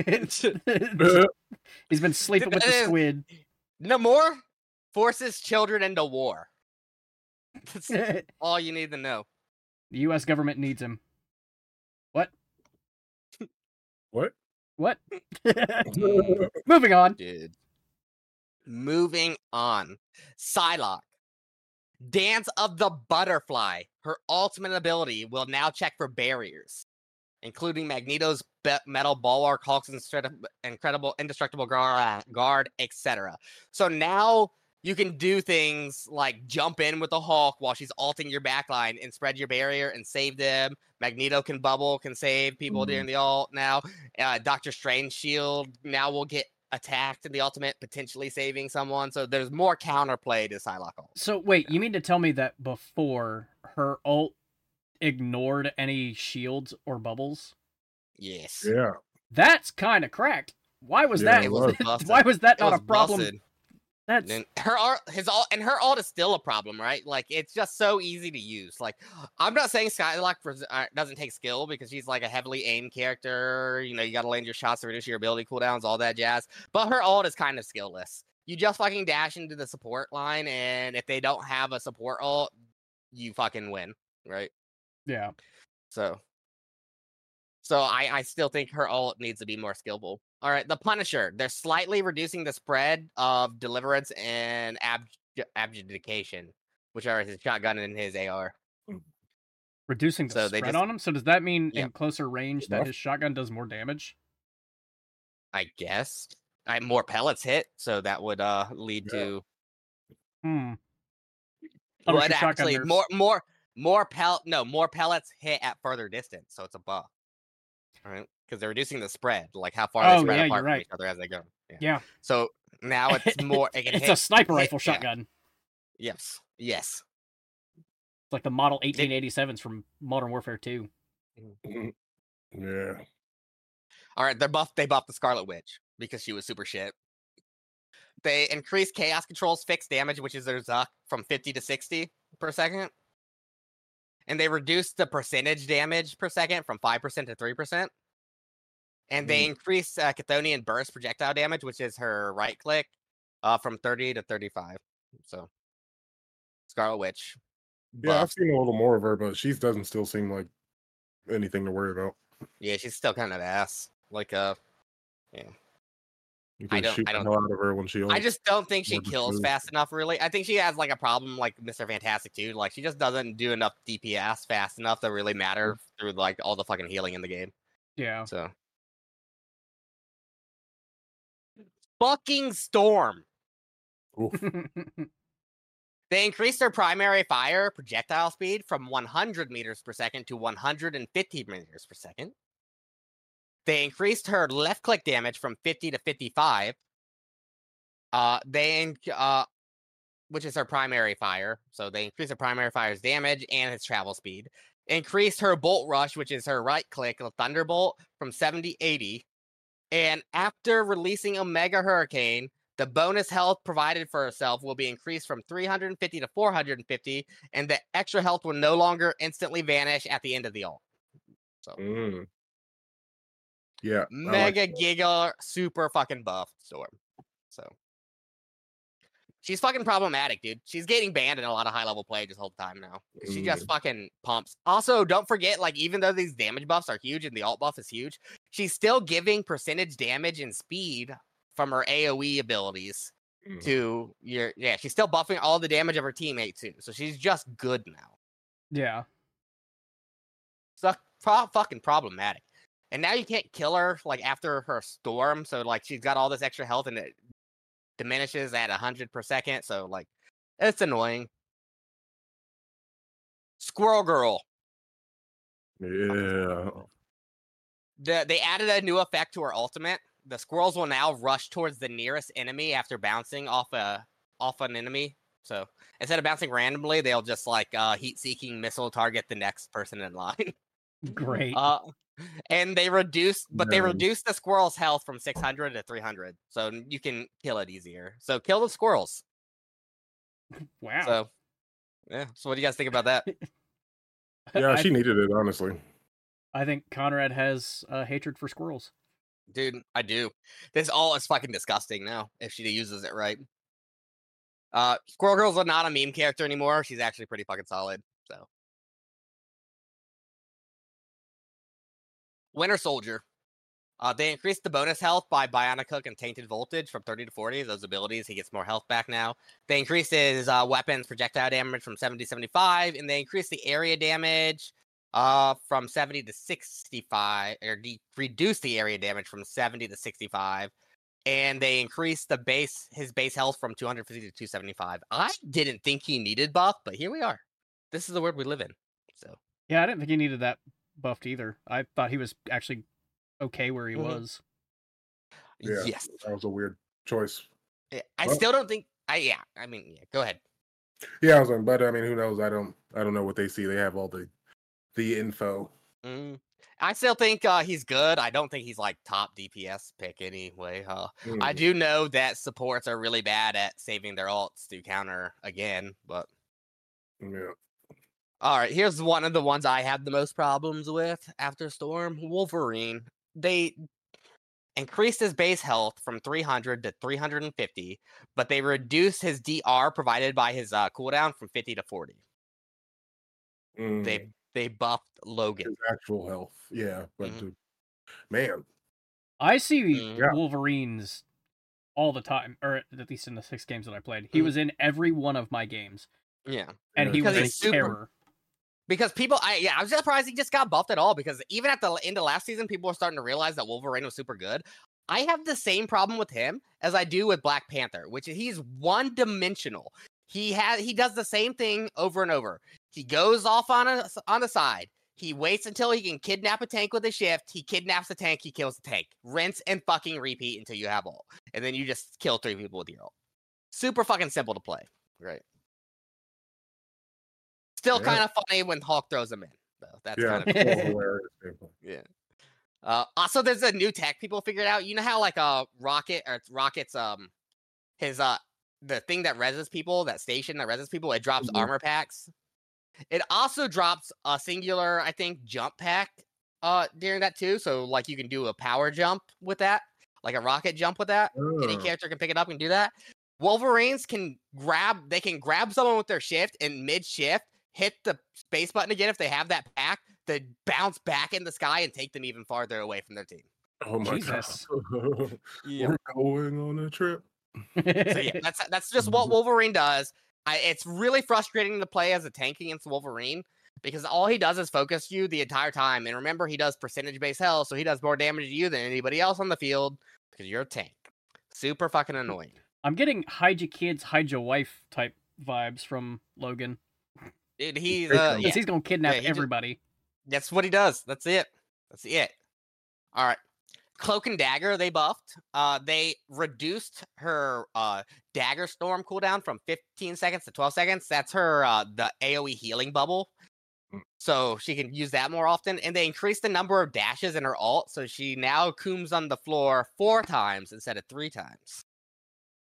He's been sleeping with the Uh, squid. Namor forces children into war. That's The all you need to know. U S government needs him. What? What? What? Mm, Moving on. dude. Moving on. Psylocke. Dance of the Butterfly. Her ultimate ability will now check for barriers, including Magneto's be- metal bulwark, Hulk's instru- incredible indestructible guard, guard et cetera. So now you can do things like jump in with the Hulk while she's ulting your backline and spread your barrier and save them. Magneto can bubble, can save people Mhm. during the ult now. Uh, Doctor Strange shield now will get attacked in the ultimate, potentially saving someone. So there's more counterplay to Psylocke ult. So wait, you mean to tell me that before her ult ignored any shields or bubbles? Yes. Yeah. That's kind of cracked. Why was Yeah, that? It was busted. Why was that It not was a problem? busted. That's And her art, his ult, and her ult is still a problem, right? Like it's just so easy to use. Like I'm not saying Psylocke for, uh, doesn't take skill because she's like a heavily aimed character. You know, you got to land your shots to reduce your ability cooldowns, all that jazz. But her ult is kind of skillless. You just fucking dash into the support line, and if they don't have a support ult, you fucking win, right? yeah. So, so I, I still think her ult needs to be more skillful. All right, the Punisher. They're slightly reducing the spread of Deliverance and ab- Abjudication, which are his shotgun and his A R. Reducing the So they spread just- on him. So does that mean Yep. in closer range that Buff. his shotgun does more damage? I guess. I, more pellets hit, so that would uh lead Yeah. to Hmm. would Punisher shotgun actually nerfs. more more more pel no more pellets hit at further distance, so it's a buff. All right, because they're reducing the spread, like how far Oh, they spread yeah, apart you're from right. each other as they go. Yeah. Yeah. So now it's more. It can it's hit, a sniper hit- rifle yeah. shotgun. Yes. Yes. It's like the model eighteen eighty-sevens from Modern Warfare two. Yeah. All right, they're buffed. They buffed the Scarlet Witch because she was super shit. They increased Chaos Control's fixed damage, which is their Zuck, from fifty to sixty per second. And they reduced the percentage damage per second from five percent to three percent. And they Mm. increased uh, Chthonian Burst projectile damage, which is her right click, uh, from thirty to thirty-five. So, Scarlet Witch. Yeah, I've buffed. seen a little more of her, but she doesn't still seem like anything to worry about. Yeah, she's still kind of ass. Like, uh, You I can don't- shoot I the don't- hell out of her when she. I ults. just don't think she More kills smooth. fast enough, really. I think she has like a problem like Mister Fantastic too. Like she just doesn't do enough D P S fast enough to really matter through like all the fucking healing in the game. Yeah. So fucking Storm. Oof. They increased their primary fire projectile speed from one hundred meters per second to one hundred fifty meters per second. They increased her left click damage from fifty to fifty-five. Uh, they inc- uh, which is her primary fire. So they increased her primary fire's damage and its travel speed. Increased her bolt rush, which is her right click, a thunderbolt, from seventy to eighty. And after releasing Omega Hurricane, The bonus health provided for herself will be increased from three hundred fifty to four hundred fifty, and the extra health will no longer instantly vanish at the end of the ult. So, Mm. Yeah. I mega like giga super fucking buff Storm. So, she's fucking problematic, dude. She's getting banned in a lot of high level play this whole time now. She just Mm. fucking pumps. Also, don't forget, like, even though these damage buffs are huge and the alt buff is huge, she's still giving percentage damage and speed from her AoE abilities Mm. to your. Yeah, she's still buffing all the damage of her teammate too. So she's just good now. Yeah. So pro- fucking problematic. And now you can't kill her like after her storm. So like she's got all this extra health and it diminishes at one hundred per second. So like it's annoying. Squirrel Girl. Yeah. The, they added a new effect to her ultimate. The squirrels will now rush towards the nearest enemy after bouncing off a off an enemy. So instead of bouncing randomly, they'll just like uh, heat-seeking missile target the next person in line. Great. Uh, and they reduce, but they Nice. reduce the squirrel's health from six hundred to three hundred, so you can kill it easier. So kill the squirrels. Wow. So yeah. So what do you guys think about that? Yeah, I, she needed it, honestly. I think Conrad has a hatred for squirrels. Dude, I do. This all is fucking disgusting now if she uses it right. Uh, Squirrel Girl's not a meme character anymore. She's actually pretty fucking solid. So, Winter Soldier. Uh, they increased the bonus health by Bionic Hook and Tainted Voltage from thirty to forty. Those abilities, he gets more health back now. They increased his uh, weapons projectile damage from seventy to seventy-five, and they increased the area damage uh, from seventy to sixty-five, or de- reduced the area damage from seventy to sixty-five. And they increased the base his base health from two hundred fifty to two seventy-five. I didn't think he needed buff, but here we are. This is the world we live in. So Yeah, I didn't think he needed that buffed either. I thought he was actually okay where he Mhm. was. Yeah. yes, That was a weird choice. Yeah, I Well- still don't think. I yeah. I mean, yeah. Go ahead. Yeah, I was like, but I mean, who knows? I don't I don't know what they see. They have all the the info. Mm. I still think uh, he's good. I don't think he's like top D P S pick anyway. Uh, I Mm. do know that supports are really bad at saving their ults to counter again, but Yeah. all right, here's one of the ones I had the most problems with after Storm. Wolverine. They increased his base health from three hundred to three hundred fifty, but they reduced his D R provided by his uh, cooldown from fifty to forty. Mm. They they buffed Logan. His actual health. Yeah. But Mhm. dude, man. I see Mhm. Yeah. Wolverines all the time, or at least in the six games that I played. He Mm. was in every one of my games, Yeah. and Yeah, he because was a he's super- terror. Because people, I yeah, I was surprised he just got buffed at all. Because even at the end of last season, people were starting to realize that Wolverine was super good. I have the same problem with him as I do with Black Panther, which is he's one dimensional. He has he does the same thing over and over. He goes off on a on the side. He waits until he can kidnap a tank with a shift. He kidnaps the tank. He kills the tank. Rinse and fucking repeat until you have ult, and then you just kill three people with your ult. Super fucking simple to play. Right. Still Yeah. kind of funny when Hulk throws him in, though. That's Yeah. kind of Full hilarious gameplay. yeah. Uh, also, there's a new tech people figured out. You know how like a uh, rocket or it's rockets um his uh the thing that reses people, that station that reses people, it drops Mhm. armor packs. It also drops a singular, I think, jump pack uh during that too. So like you can do a power jump with that, like a rocket jump with that. Any Oh. character can pick it up and do that. Wolverines can grab they can grab someone with their shift and mid shift, hit the space button again if they have that pack, to bounce back in the sky and take them even farther away from their team. Oh my Jesus. god. We're going on a trip. So yeah, that's that's just what Wolverine does. I, it's really frustrating to play as a tank against Wolverine because all he does is focus you the entire time. And remember, he does percentage based health, so he does more damage to you than anybody else on the field because you're a tank. Super fucking annoying. I'm getting hide your kids, hide your wife type vibes from Logan. Dude, he's Great uh, one. yeah, Because he's gonna kidnap Yeah, he just- everybody. that's what he does. That's it. That's it. All right. Cloak and Dagger, they buffed. Uh, they reduced her uh, Dagger Storm cooldown from fifteen seconds to twelve seconds. That's her uh, the AoE healing bubble. Mm. So she can use that more often. And they increased the number of dashes in her ult. So she now cooms on the floor four times instead of three times.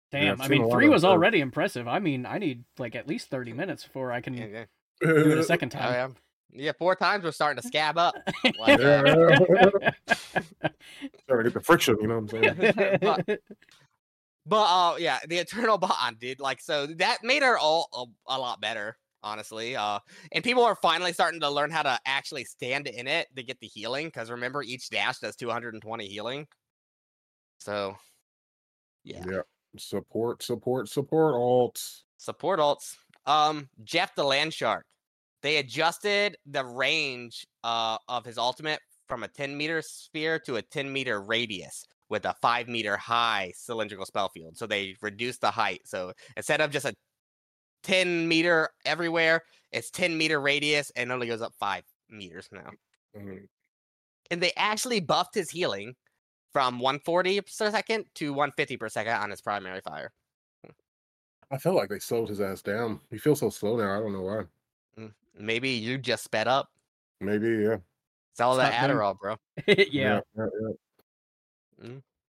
Damn, I've I seen a mean, lot three of was those. already impressive. I mean, I need like at least thirty minutes before I can Yeah, yeah. do it a second Oh, time. yeah. Yeah, four times we're starting to scab up. Like, Yeah, uh, trying to get the friction, you know what I'm saying? but but uh yeah, the Eternal Bond, dude. Like, so that made her all a, a lot better, honestly. Uh and people are finally starting to learn how to actually stand in it to get the healing, because remember, each dash does two hundred twenty healing. So yeah. Yeah. Support, support, support alts. Support alts. Um, Jeff the Land Shark. They adjusted the range uh, of his ultimate from a ten meter sphere to a ten meter radius with a five meter high cylindrical spell field. So they reduced the height. So instead of just a ten meter everywhere, it's ten meter radius and only goes up five meters now. Mhm. And they actually buffed his healing from one forty per second to one fifty per second on his primary fire. I felt like they slowed his ass down. He feels so slow now. I don't know why. Mm, Maybe you just sped up. Maybe, yeah. It's all that Stop doing- Adderall, bro. yeah. Yeah, yeah, yeah.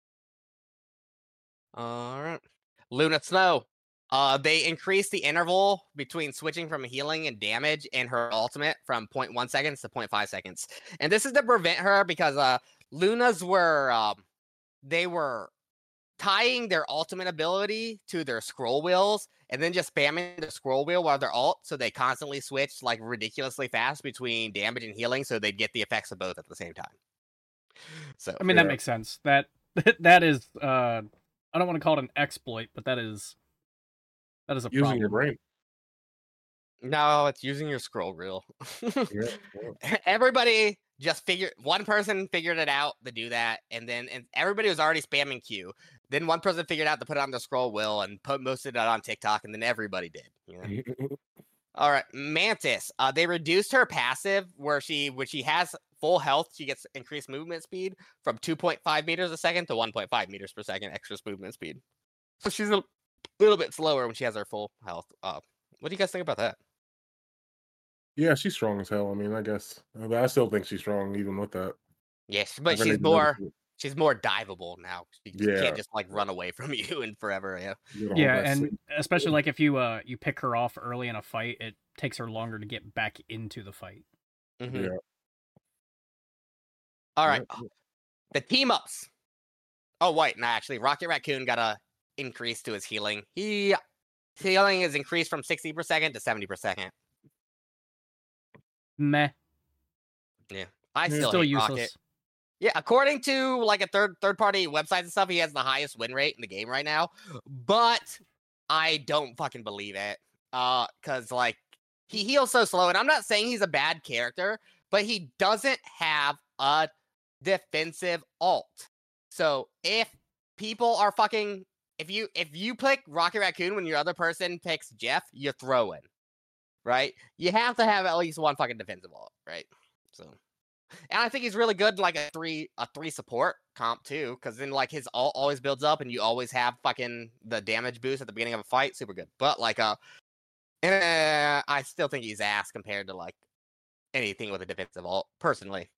All right. Luna Snow. Uh, they increased the interval between switching from healing and damage and her ultimate from zero point one seconds to zero point five seconds. And this is to prevent her because uh, Luna's were, um, they were tying their ultimate ability to their scroll wheels and then just spamming the scroll wheel while they're alt. So they constantly switched like ridiculously fast between damage and healing. So they'd get the effects of both at the same time. So I mean, that Yeah. makes sense. That that is, uh, I don't want to call it an exploit, but that is that is a Using problem. your brain. no, it's using your scroll wheel. Yeah, yeah. Everybody just figured, one person figured it out to do that, and then and everybody was already spamming Q. Then one person figured out to put it on the scroll wheel and put posted it on TikTok, and then everybody did. You know? All right, Mantis. Uh, they reduced her passive where she, when she has full health, she gets increased movement speed from two point five meters a second to one point five meters per second extra movement speed. So she's a little bit slower when she has her full health. Uh, what do you guys think about that? Yeah, she's strong as hell. I mean, I guess. But I still think she's strong even with that. Yes, but I haven't she's even more noticed it. she's more diveable now. She, she Yeah. can't just like run away from you and forever. Yeah. You gotta hold Yeah, that and sleep. especially like if you uh you pick her off early in a fight, it takes her longer to get back into the fight. Mhm. Yeah. All right. Yeah, yeah. The team ups. Oh wait, no, actually, Rocket Raccoon got a increase to his healing. He his healing is increased from sixty per second to seventy per second. Meh. I Yeah. still, Still hate useless. Rocket. Yeah, according to like a third third party websites and stuff, he has the highest win rate in the game right now. But I don't fucking believe it. Uh, cause like he heals so slow, and I'm not saying he's a bad character, but he doesn't have a defensive alt. So if people are fucking, if you if you pick Rocket Raccoon when your other person picks Jeff, you're throwing, right? You have to have at least one fucking defensive alt, right? So. And I think he's really good in like a three a three support comp too, because then like his ult always builds up and you always have fucking the damage boost at the beginning of a fight. Super good. But like uh, eh, I still think he's ass compared to like anything with a defensive ult, personally.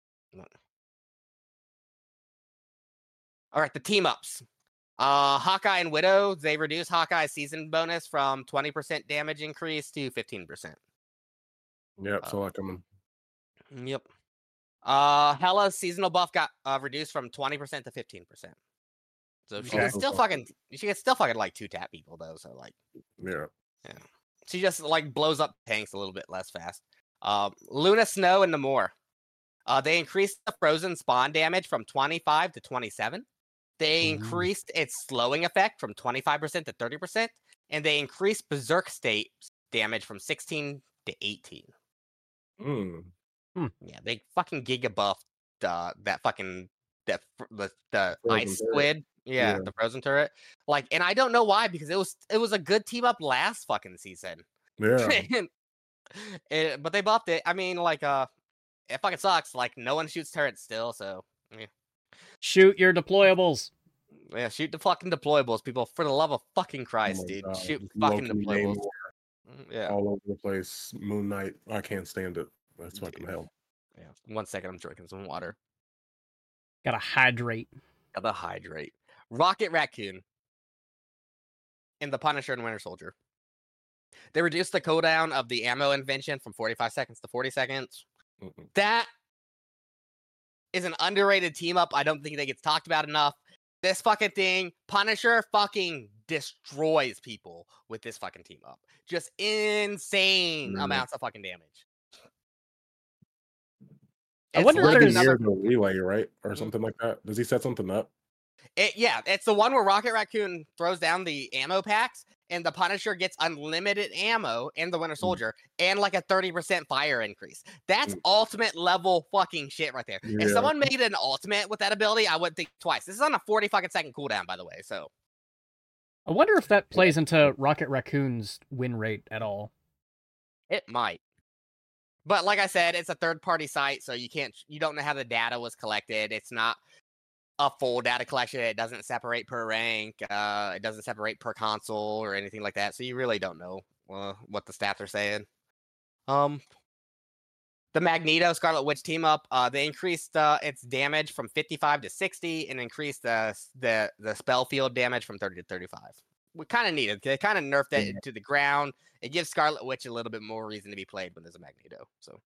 All right, the team ups. Uh, Hawkeye and Widow, they reduce Hawkeye's season bonus from twenty percent damage increase to fifteen percent. Yep, Uh, so like I'm Yep. Uh, Hella's seasonal buff got uh, reduced from twenty percent to fifteen percent. So she Okay. can still fucking she can still fucking like two tap people though. So like yeah. she just like blows up tanks a little bit less fast. Um, Luna Snow and Namor. Uh, they increased the frozen spawn damage from twenty-five to twenty-seven. They Ooh. increased its slowing effect from twenty-five percent to thirty percent, and they increased berserk state damage from sixteen to eighteen. Mm. Yeah, they fucking giga buffed uh, that fucking that fr- the the Frozen ice turret. squid. Yeah, Yeah. the frozen turret. Like, and I don't know why, because it was it was a good team up last fucking season. Yeah. And it- but they buffed it. I mean, like, uh, it fucking sucks. Like, no one shoots turrets still, so yeah, Shoot your deployables. yeah shoot the fucking deployables, people. For the love of fucking Christ, Oh my dude, God, shoot just fucking Loki, deployables. Namor, Mm, Yeah, all over the place. Moon Knight. I can't stand it. That's fucking Dude. hell. yeah. One second, I'm drinking some water. Gotta hydrate. Gotta hydrate. Rocket Raccoon. and the Punisher and Winter Soldier. They reduced the cooldown of the ammo invention from forty-five seconds to forty seconds. Mm-hmm. That is an underrated team up. I don't think that gets talked about enough. This fucking thing, Punisher fucking destroys people with this fucking team up. Just insane mm-hmm. amounts of fucking damage. I wonder if there's another relay, right, or something like that. Does he set something up? It, yeah, it's the one where Rocket Raccoon throws down the ammo packs, and the Punisher gets unlimited ammo, and the Winter Soldier, mm. and like a thirty percent fire increase. That's mm. ultimate level fucking shit right there. Yeah. If someone made an ultimate with that ability, I wouldn't think twice. This is on a forty fucking second cooldown, by the way. So, I wonder if that plays into Rocket Raccoon's win rate at all. It might. But like I said, it's a third-party site, so you can't, you don't know how the data was collected. It's not a full data collection. It doesn't separate per rank. Uh, it doesn't separate per console or anything like that. So you really don't know uh, what the stats are saying. Um, the Magneto Scarlet Witch team up. Uh, they increased uh, its damage from fifty-five to sixty, and increased the the the spell field damage from thirty to thirty-five. We kind of needed. They kind of nerfed it yeah. to the ground. It gives Scarlet Witch a little bit more reason to be played when there's a Magneto. So.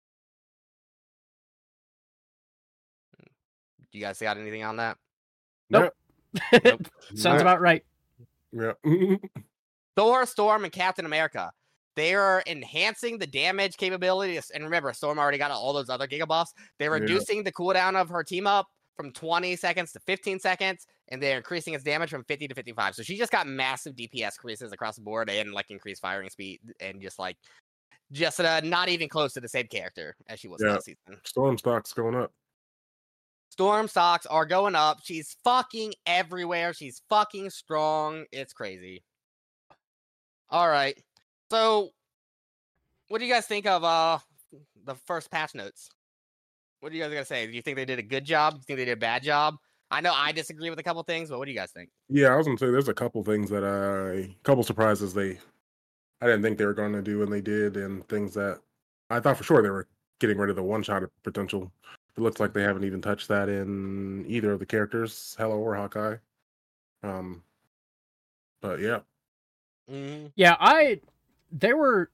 You guys got anything on that? Nope. nope. Sounds about right. Yeah. Thor, Storm, and Captain America. They are enhancing the damage capabilities. And remember, Storm already got all those other gigabuffs. They're reducing yeah. the cooldown of her team up from twenty seconds to fifteen seconds, and they're increasing its damage from fifty to fifty-five. So she just got massive D P S increases across the board, and like increased firing speed, and just like just uh, not even close to the same character as she was yeah. last season. Storm stock's going up. Storm stocks are going up. She's fucking everywhere. She's fucking strong. It's crazy. All right. So, what do you guys think of uh the first patch notes? What are you guys gonna say? Do you think they did a good job? Do you think they did a bad job? I know I disagree with a couple things, but what do you guys think? Yeah, I was gonna say there's a couple things that I, a couple surprises they, I didn't think they were going to do, and they did, and things that I thought for sure they were getting rid of the one-shot potential. It looks like they haven't even touched that in either of the characters, Hello or Hawkeye. Um, but yeah, mm-hmm. yeah, I they were.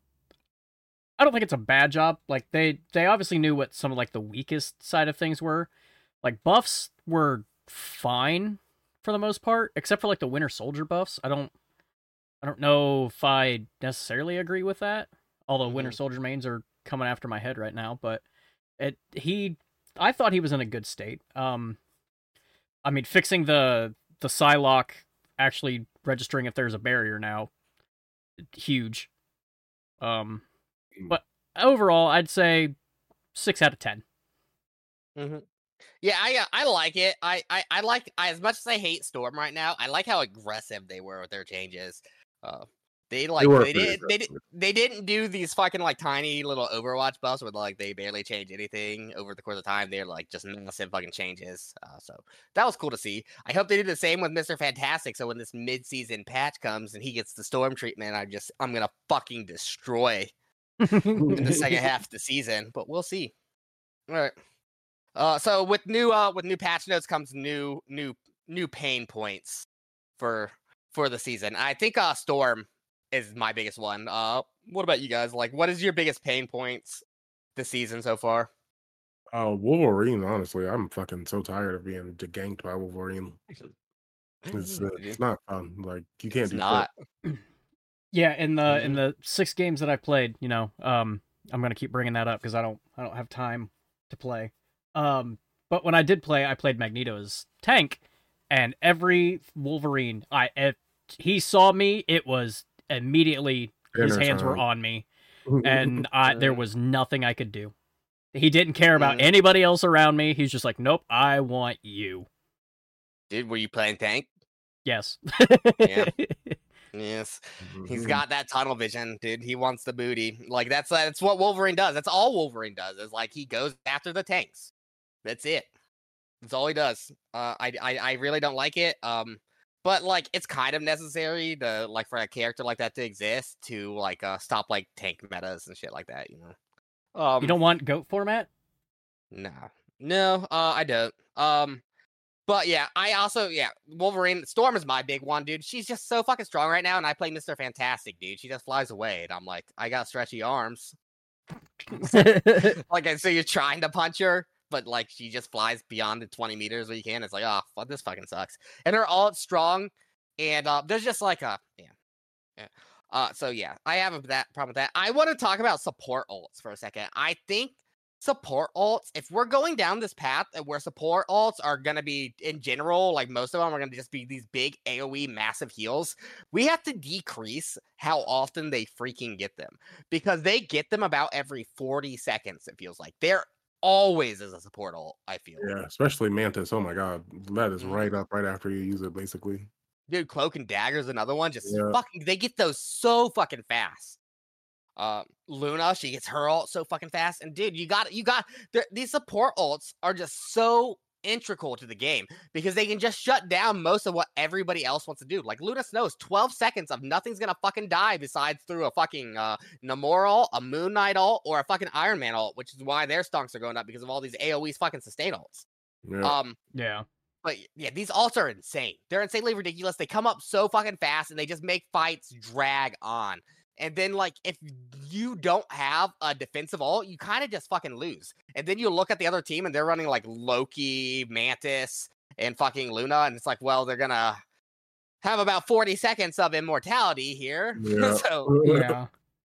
I don't think it's a bad job. Like they they obviously knew what some of like the weakest side of things were. Like buffs were fine for the most part, except for like the Winter Soldier buffs. I don't I don't know if I necessarily agree with that. Although mm-hmm. Winter Soldier mains are coming after my head right now, but it he. I thought he was in a good state. Um, I mean, fixing the the Psylocke, actually registering if there's a barrier now, huge. Um, but overall, I'd say six out of ten. Mm-hmm. Yeah, I uh, I like it. I, I I like I, as much as I hate Storm right now. I like how aggressive they were with their changes. Uh, They like they, they did they did they didn't do these fucking like tiny little Overwatch buffs where like they barely change anything over the course of time. They're like just massive fucking changes. Uh, so that was cool to see. I hope they do the same with Mister Fantastic. So when this mid-season patch comes and he gets the Storm treatment, I just I'm gonna fucking destroy in the second half of the season. But we'll see. All right. Uh, so with new uh with new patch notes comes new new new pain points for for the season. I think uh Storm is my biggest one. Uh, what about you guys? Like, what is your biggest pain points this season so far? Uh, Wolverine, honestly, I'm fucking so tired of being ganked by Wolverine. It's, uh, it's not fun. Like, you can't it's do not. Shit. Yeah, in the mm-hmm. in the six games that I played, you know, um, I'm gonna keep bringing that up because I don't I don't have time to play. Um, but when I did play, I played Magneto's tank, and every Wolverine, I if he saw me, it was immediately his Dinner hands time. were on me, and I, there was nothing I could do. He didn't care about mm. anybody else around me. He's just like, nope, I want you. Dude, were you playing tank? Yes. Yeah. Yes. He's got that tunnel vision, dude. He wants the booty. Like that's that's what Wolverine does. That's all Wolverine does. Is like he goes after the tanks. That's it. That's all he does. Uh, I I I really don't like it. Um. But, like, it's kind of necessary to, like, for a character like that to exist to, like, uh, stop, like, tank metas and shit like that, you know? Um, you don't want GOAT format? Nah. No, uh, I don't. Um, But yeah, I also yeah, Wolverine Storm is my big one, dude. She's just so fucking strong right now, and I play Mister Fantastic, dude. She just flies away, and I'm like, I got stretchy arms. Like, so you're trying to punch her, but like she just flies beyond the twenty meters where you can. It's like, oh, fuck, this fucking sucks. And her ult strong, and uh, there's just like a yeah, yeah. Uh, so yeah, I have a that problem with that. I want to talk about support ults for a second. I think support ults, if we're going down this path where support ults are gonna be in general, like most of them are gonna just be these big AoE massive heals, we have to decrease how often they freaking get them, because they get them about every forty seconds. It feels like they're always as a support ult. I feel Yeah, especially Mantis. Oh my god, that is Mhm. right up right after you use it, basically. Dude, Cloak and Dagger's another one. Just Yeah. fucking, they get those so fucking fast. Uh, Luna, she gets her ult so fucking fast, and dude, you got you got th- these support ults are just so integral to the game because they can just shut down most of what everybody else wants to do. Like Luna knows twelve seconds of nothing's gonna fucking die besides through a fucking uh, Namor ult, a Moon Knight ult, or a fucking Iron Man ult, which is why their stonks are going up because of all these AoE's fucking sustain ults. Yeah. Um, Yeah. but yeah, these ults are insane. They're insanely ridiculous. They come up so fucking fast and they just make fights drag on. And then, like, if you don't have a defensive ult, you kind of just fucking lose. And then you look at the other team and they're running like Loki, Mantis, and fucking Luna. And it's like, well, they're gonna have about forty seconds of immortality here. Yeah. So, Yeah.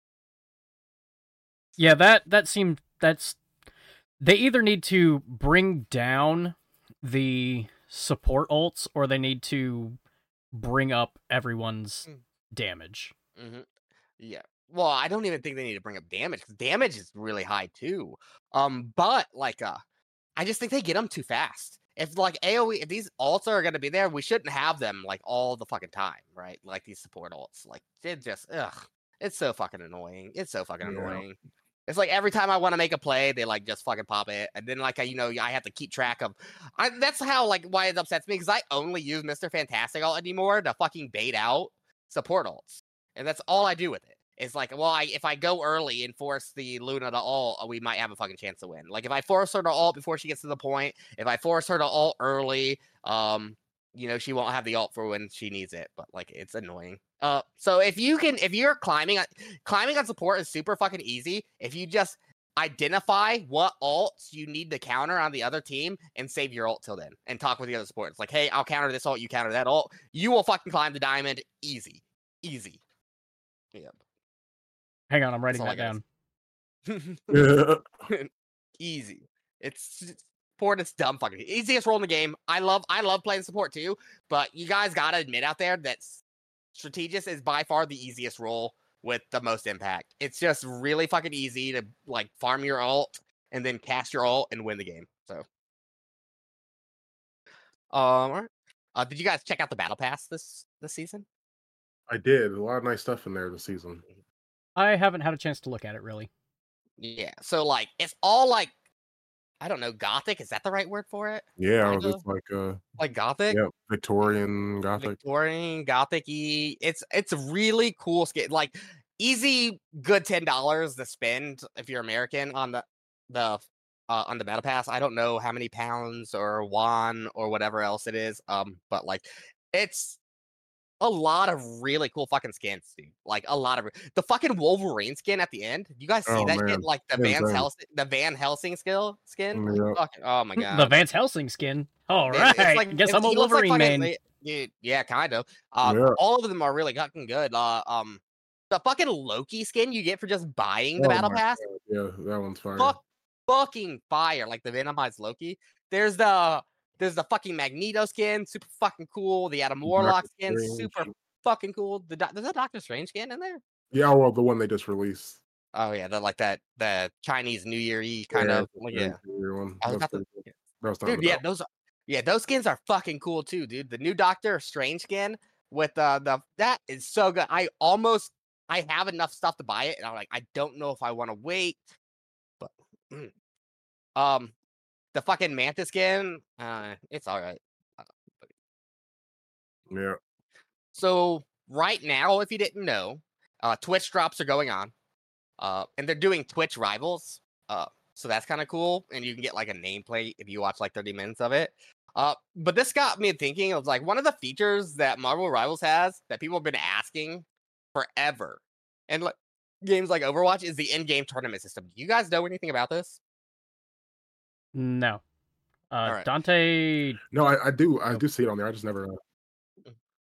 Yeah, that that seemed that's they either need to bring down the support ults or they need to bring up everyone's Mm. damage. hmm yeah. Well, I don't even think they need to bring up damage because damage is really high too. Um, but like, uh, I just think they get them too fast. If like AoE, if these ults are gonna be there, we shouldn't have them like all the fucking time, right? Like these support ults, like it just, ugh, it's so fucking annoying. It's so fucking Yeah. annoying. It's like every time I want to make a play, they like just fucking pop it, and then like I, you know, I have to keep track of. I that's how like why it upsets me because I only use Mister Fantastic ult anymore to fucking bait out support ults, and that's all I do with it. It's like, well, I, if I go early and force the Luna to ult, we might have a fucking chance to win. Like, if I force her to ult before she gets to the point, if I force her to ult early, um, you know, she won't have the ult for when she needs it. But like, it's annoying. Uh, so if you can, if you're climbing, climbing on support is super fucking easy. If you just identify what ults you need to counter on the other team and save your ult till then, and talk with the other supports. Like, hey, I'll counter this ult, you counter that ult. You will fucking climb the diamond easy, easy. Yep. Hang on, I'm writing That's that all I down. Yeah. Easy. It's, it's support. It's dumb fucking easiest role in the game. I love I love playing support too, but you guys gotta admit out there that Strategist is by far the easiest role with the most impact. It's just really fucking easy to like farm your ult and then cast your ult and win the game. So, um, all right. Uh, did you guys check out the battle pass this this season? I did. A lot of nice stuff in there this season. I haven't had a chance to look at it really. Yeah. So like, it's all like, I don't know, gothic. Is that the right word for it? Yeah, Kinda? it's like uh Like gothic. yeah, Victorian Gothic. Victorian Gothic-y. It's it's a really cool skin. Like easy, good ten dollars to spend if you're American on the the uh, on the battle pass. I don't know how many pounds or won or whatever else it is. Um, but like it's a lot of really cool fucking skins, dude. Like a lot of the fucking Wolverine skin at the end. You guys see Oh, that man. shit? Like the Insane. Van Helsing, the Van Helsing skill skin. Yeah. Fucking, oh my god, The Vance Helsing skin. All It- right. it's like, Guess it's- I'm a he looks like Wolverine fucking- main. they- dude, yeah, kind of. Uh, Yeah. All of them are really fucking good. Uh, um, the fucking Loki skin you get for just buying the Oh battle my pass, God, yeah, that one's fire. fuck, fucking fire! Like the Venomized Loki. There's the there's the fucking Magneto skin, super fucking cool. The Adam Warlock skin, Strange. super fucking cool. The doc- there's a Doctor Strange skin in there. Yeah, well, the one they just released. Oh yeah, the like that the Chinese New Year y kind Yeah, of. Well, yeah, Interior one. I was That's about to- pretty cool. That was not dude. the Yeah, belt. those are yeah those skins are fucking cool too, dude. The new Doctor Strange skin with uh, the that is so good. I almost I have enough stuff to buy it, and I'm like I don't know if I want to wait, but mm. um the fucking Mantis skin, uh, it's all right. Uh, but- Yeah. So right now, if you didn't know, uh, Twitch drops are going on, uh, and they're doing Twitch rivals. Uh, so that's kind of cool, and you can get like a nameplate if you watch like thirty minutes of it. Uh, but this got me thinking of like one of the features that Marvel Rivals has that people have been asking forever, and like games like Overwatch is the in-game tournament system. Do you guys know anything about this? No. Uh, All right. Dante. No, I, I do. I Nope. do see it on there. I just never. Uh...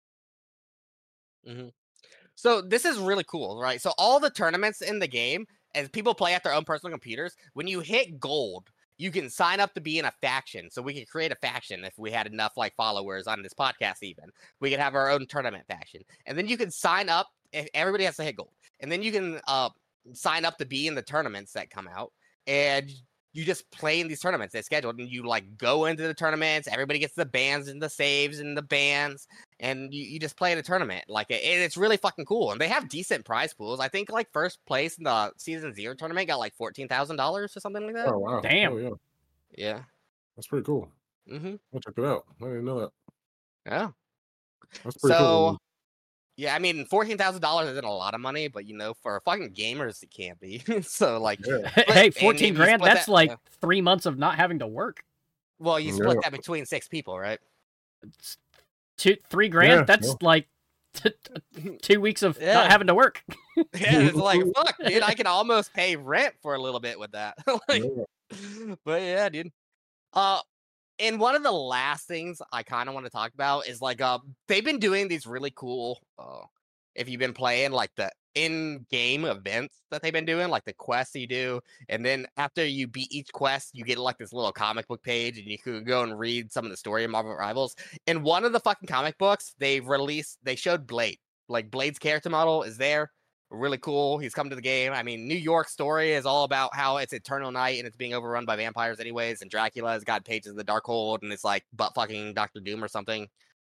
Mm-hmm. So this is really cool, right? So all the tournaments in the game, as people play at their own personal computers, when you hit gold, you can sign up to be in a faction. So we could create a faction if we had enough like followers on this podcast. Even we could have our own tournament faction, and then you can sign up. If everybody has to hit gold, and then you can uh, sign up to be in the tournaments that come out, and you just play in these tournaments they scheduled, and you like go into the tournaments. Everybody gets the bans and the saves and the bans, and you, you just play in a tournament. Like it, it's really fucking cool, and they have decent prize pools. I think like first place in the season zero tournament got like fourteen thousand dollars or something like that. Oh wow! Damn. Oh, yeah, Yeah, that's pretty cool. mm-hmm. I'll check it out. I didn't know that. Yeah, That's pretty so. cool. Yeah, I mean, fourteen thousand dollars isn't a lot of money, but you know, for fucking gamers, it can't be. So, like, Yeah. Hey, and fourteen if you grand. split That's that- like yeah. three months of not having to work. well, you split Yeah. that between six people, right? It's two, three grand. Yeah, that's yeah. like t- t- two weeks of Yeah. not having to work. Yeah, it's like, fuck, dude, I can almost pay rent for a little bit with that. Like, Yeah. but yeah, dude. Uh, and one of the last things I kind of want to talk about is like, uh, they've been doing these really cool. Uh, if you've been playing like the in-game events that they've been doing, like the quests you do, and then after you beat each quest, you get like this little comic book page, and you could go and read some of the story of Marvel Rivals. In one of the fucking comic books, they released, they showed Blade. Like Blade's character model is there. Really cool. He's come to the game. I mean, New York story is all about how it's eternal night and it's being overrun by vampires anyways, and Dracula has got pages of the Darkhold, and it's like butt fucking Doctor Doom or something.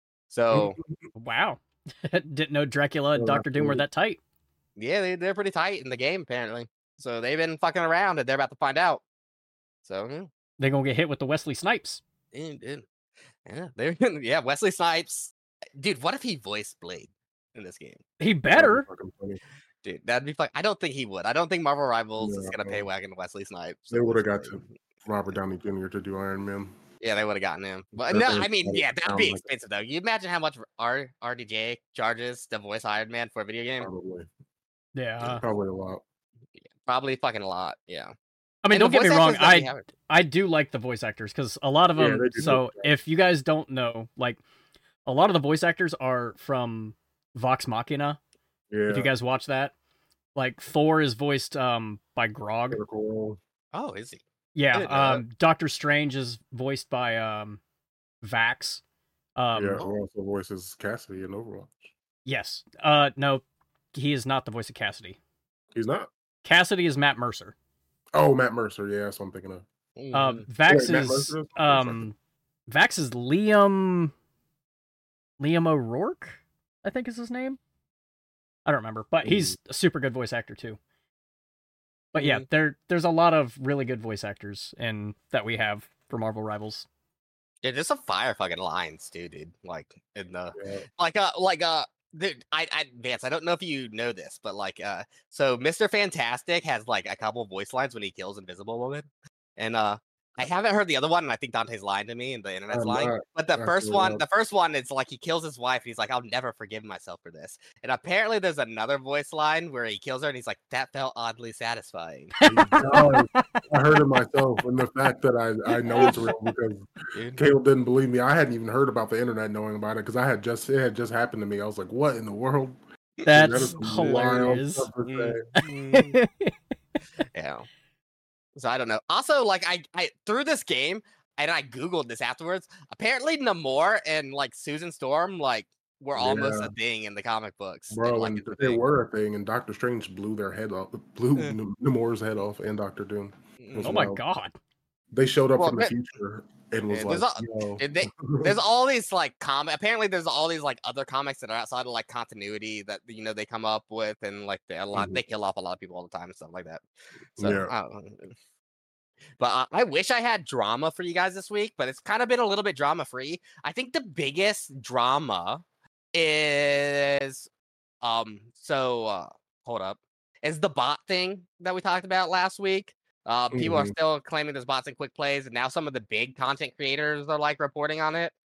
So Wow. Didn't know Dracula and Oh, Doctor Doom were absolutely. that tight. yeah, they, they're pretty tight in the game apparently. So they've been fucking around, and they're about to find out. So yeah, They're gonna get hit with the Wesley Snipes. yeah, dude. yeah, they're yeah. Wesley Snipes, dude. What if he voiced Blade in this game? He That'd be better. fucking funny. Dude, that'd be fun. I don't think he would. I don't think Marvel Rivals is gonna pay No. wagon Wesley Snipes. They to would have voice got to Blade. Robert Downey Junior to do Iron Man. Yeah, they would have gotten him. But That no, thing I mean, sounded- yeah, that'd sound be like- expensive though. You imagine how much R RDJ charges to voice Iron Man for a video game? Probably. Yeah. Probably a lot. Probably fucking a lot. Yeah. I mean, And don't the get me voice wrong. actors that we I have- I do like the voice actors because a lot of Yeah, them. they do So good if you guys don't know, like a lot of the voice actors are from Vox Machina. Yeah. If you guys watch that, like Thor is voiced um by Grog. Critical Role. Oh, is he? Yeah. didn't know that. Um, Doctor Strange is voiced by um Vax. Um, Yeah, who also voices Cassidy in Overwatch. Yes. Uh, no, he is not the voice of Cassidy. He's not. Cassidy is Matt Mercer. Oh, Matt Mercer. Yeah, that's what I'm thinking of. Um, Mhm. Vax Wait, Matt is Mercer is- um, Vax is Liam. Liam O'Rourke, I think is his name. I don't remember, but he's a super good voice actor too. But yeah, Mhm. there there's a lot of really good voice actors in that we have for Marvel Rivals. Yeah, there's some fire fucking lines too, dude. Like in the Yeah. like uh like uh dude, I I Vance, I don't know if you know this, but like uh so Mister Fantastic has like a couple voice lines when he kills Invisible Woman. And uh I haven't heard the other one, and I think Dante's lying to me and the internet's I'm lying. not But the first actually one, not. the first one, it's like he kills his wife and he's like, I'll never forgive myself for this. And apparently there's another voice line where he kills her and he's like, that felt oddly satisfying. He does. I heard it myself, and the fact that I, I know it's real because Dude. Caleb didn't believe me. I hadn't even heard about the internet knowing about it because I had just it had just happened to me. I was like, "What in the world?" That That's is some wild hilarious. stuff to say. Mm. Yeah. So I don't know. Also, like I, I through this game, and I googled this afterwards. Apparently, Namor and like Susan Storm like were almost Yeah. a thing in the comic books. Bro, and, like, and it's a they thing. were a thing, and Doctor Strange blew their head off, blew Yeah. N- Namor's head off, and Doctor Doom. Mm. Oh my wild. god. They showed up Well, from the there- future and was Yeah, like, there's "Yo." Did they- There's all these like comic. Apparently, there's all these like other comics that are outside of like continuity that you know they come up with, and like they a lot Mhm. they kill off a lot of people all the time and stuff like that. So, Yeah. I don't know. But uh, I wish I had drama for you guys this week, but it's kind of been a little bit drama free. I think the biggest drama is um. So uh, hold up, is the bot thing that we talked about last week. Uh, people are Mhm. still claiming there's bots in quick plays, and now some of the big content creators are like reporting on it.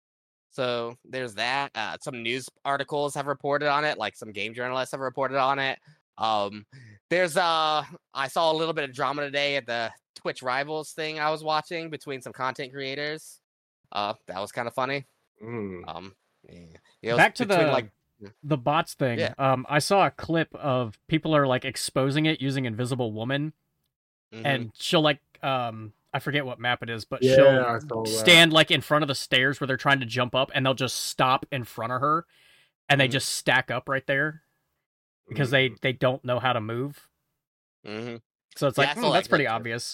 So there's that. Uh, some news articles have reported on it, like some game journalists have reported on it. Um, there's uh, I saw a little bit of drama today at the Twitch Rivals thing I was watching between some content creators. Uh, that was kind of funny. Mm. Um, yeah. It was Back to between the like the bots thing. Yeah. Um, I saw a clip of people are like exposing it using Invisible Woman, mhm. and she'll like um I forget what map it is, but Yeah, she'll I saw that. stand like in front of the stairs where they're trying to jump up, and they'll just stop in front of her, and they Mhm. just stack up right there because they Mm. they don't know how to move. hmm So it's Yeah, like I hmm, saw that's that pretty clip too. obvious.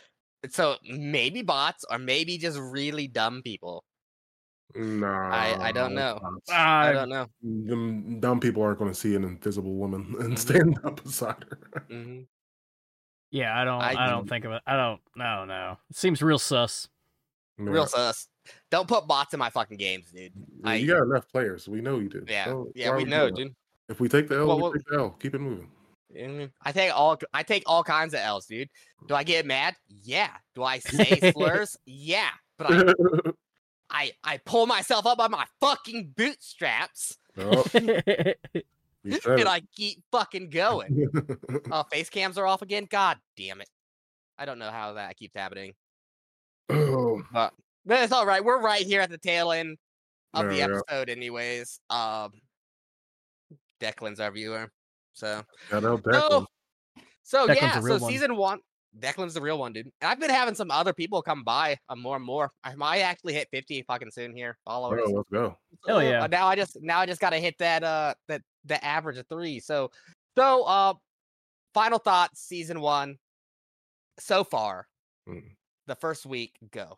So maybe bots, or maybe just really dumb people. Nah, I I don't it's know. not. I Uh, don't know. Them dumb people aren't going to see an invisible woman and Mhm. stand up beside her. hmm yeah, I don't I I don't think of it. I don't no no. It seems real sus. Real Yeah. sus. Don't put bots in my fucking games, dude. Yeah, I you got enough players. We know you do. yeah Don't- yeah why are we we know, doing that? dude. If we take the L, Well, we well- take the L. Keep it moving. Mhm. I take all I take all kinds of L's, dude. Do I get mad? Yeah. Do I say slurs? Yeah. But I, I I pull myself up by my fucking bootstraps Oh, you said and it. I keep fucking going. Oh, face cams are off again. God damn it! I don't know how that keeps happening, Oh, but but it's all right. We're right here at the tail end of there the we go. episode, anyways. Um, Declan's our viewer, so Shout out so Declan. so Declan's yeah. a So real one. season one, Declan's the real one, dude. And I've been having some other people come by uh, more and more. I might actually hit fifty fucking soon here, followers. Oh, let's go. Hell Uh, yeah. now I just now I just gotta hit that uh that the average of three. So so uh final thoughts, season one. So far, Mm. the first week, go.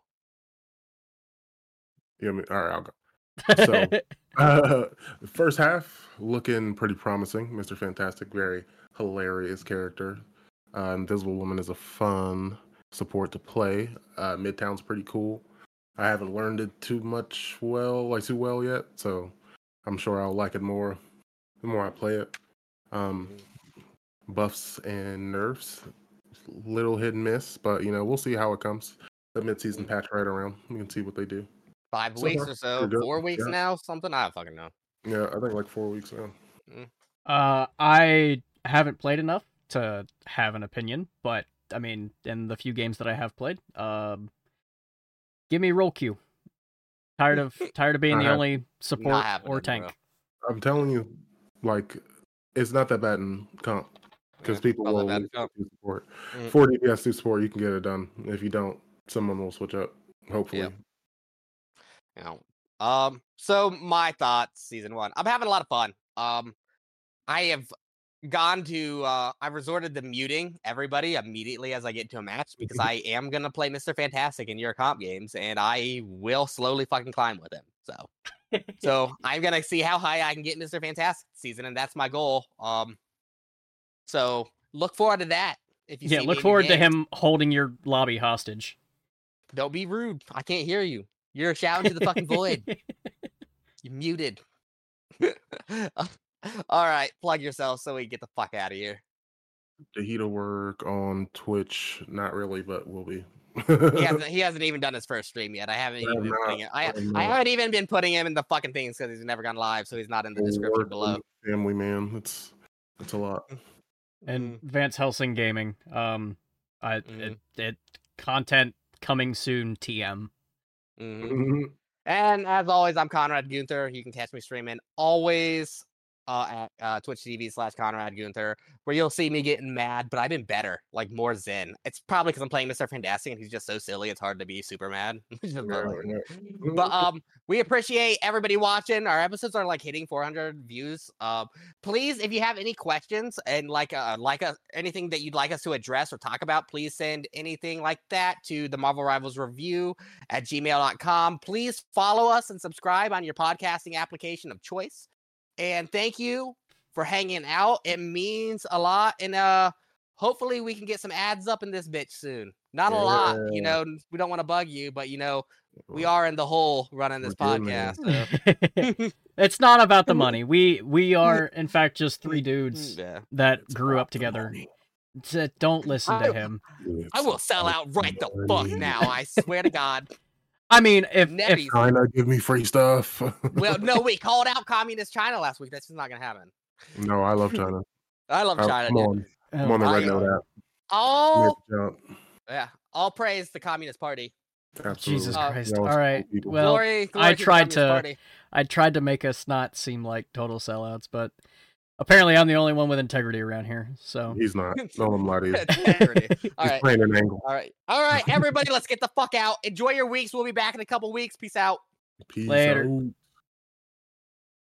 Yeah, me- all right, I'll go. So, uh, the first half looking pretty promising. Mister Fantastic, very hilarious character. Uh, Invisible Woman is a fun support to play. Uh, Midtown's pretty cool. I haven't learned it too much well, like too well yet, so I'm sure I'll like it more the more I play it. Um, buffs and nerfs, little hit and miss, but you know we'll see how it comes. The mid-season patch right around, we can see what they do. Five So weeks far, or so, pretty good. four weeks Yeah. now, something. I don't fucking know. Yeah, I think like four weeks now. Uh, I haven't played enough to have an opinion, but I mean, in the few games that I have played, um, give me roll queue. Tired of tired of being the Uh-huh. only support happening, or tank. bro. I'm telling you, like, it's not that bad in comp because Yeah, people not that will bad in leave comp. do support. Mm. four D P S do support, you can get it done. If you don't, someone will switch up. Hopefully. You know. Um. So my thoughts, season one. I'm having a lot of fun. Um, I have gone to. Uh, I resorted to muting everybody immediately as I get into a match because I am gonna play Mister Fantastic in your comp games, and I will slowly fucking climb with him. So. So I'm gonna see how high I can get Mister Fantastic this season, and that's my goal. Um, so look forward to that. If you Yeah, see look me in forward to games. him holding your lobby hostage. Don't be rude. I can't hear you. You're shouting to the fucking void. You're muted. All right, plug yourself so we can get the fuck out of here. Dahito work on Twitch, not really, but will be. He hasn't. He hasn't even done his first stream yet. I haven't I even have been not. putting it. I I have I not. haven't even been putting him in the fucking things because he's never gone live, so he's not in the description Work below. on Family man, it's it's a lot. And Mhm. Vance Helsing Gaming. Um, I Mhm. it, it content coming soon. T M. Mhm. Mhm. And as always, I'm Conrad Gunther. You can catch me streaming always uh, at uh, Twitch T V slash Conrad Gunther, where you'll see me getting mad, but I've been better, like more zen. It's probably because I'm playing Mister Fantastic and he's just so silly. It's hard to be super mad. Just Yeah, but, yeah. but um, we appreciate everybody watching. Our episodes are like hitting four hundred views. Um, please, if you have any questions and like uh like a, anything that you'd like us to address or talk about, please send anything like that to the Marvel Rivals Review at gmail dot com. Please follow us and subscribe on your podcasting application of choice. And thank you for hanging out. It means a lot. And uh, hopefully we can get some ads up in this bitch soon. Not a lot, you know. We don't want to bug you, but you know, we are in the hole running this We're good, man. podcast. So. It's not about the money. We we are in fact just three dudes Yeah. that It's grew about up the together money. D- Don't listen I- to him. I will sell out right the fuck now. I swear to God. I mean, if, if Nebbies. China, give me free stuff. Well, no, we called out communist China last week. That's just not gonna happen. No, I love China. I love Oh, China, come dude. on, I'm on the I- red note app. All Make the jump. yeah, all praise the Communist Party. Absolutely. Jesus Uh, Christ. Y'all All are right. cool people. Well, glory, glory I to the tried Communist to- Party. I tried to make us not seem like total sellouts, but apparently I'm the only one with integrity around here. So He's not. No one lie to you. Integrity. All He's right, playing an angle. all right, all right, everybody, let's get the fuck out. Enjoy your weeks. We'll be back in a couple weeks. Peace out. Peace Later. out.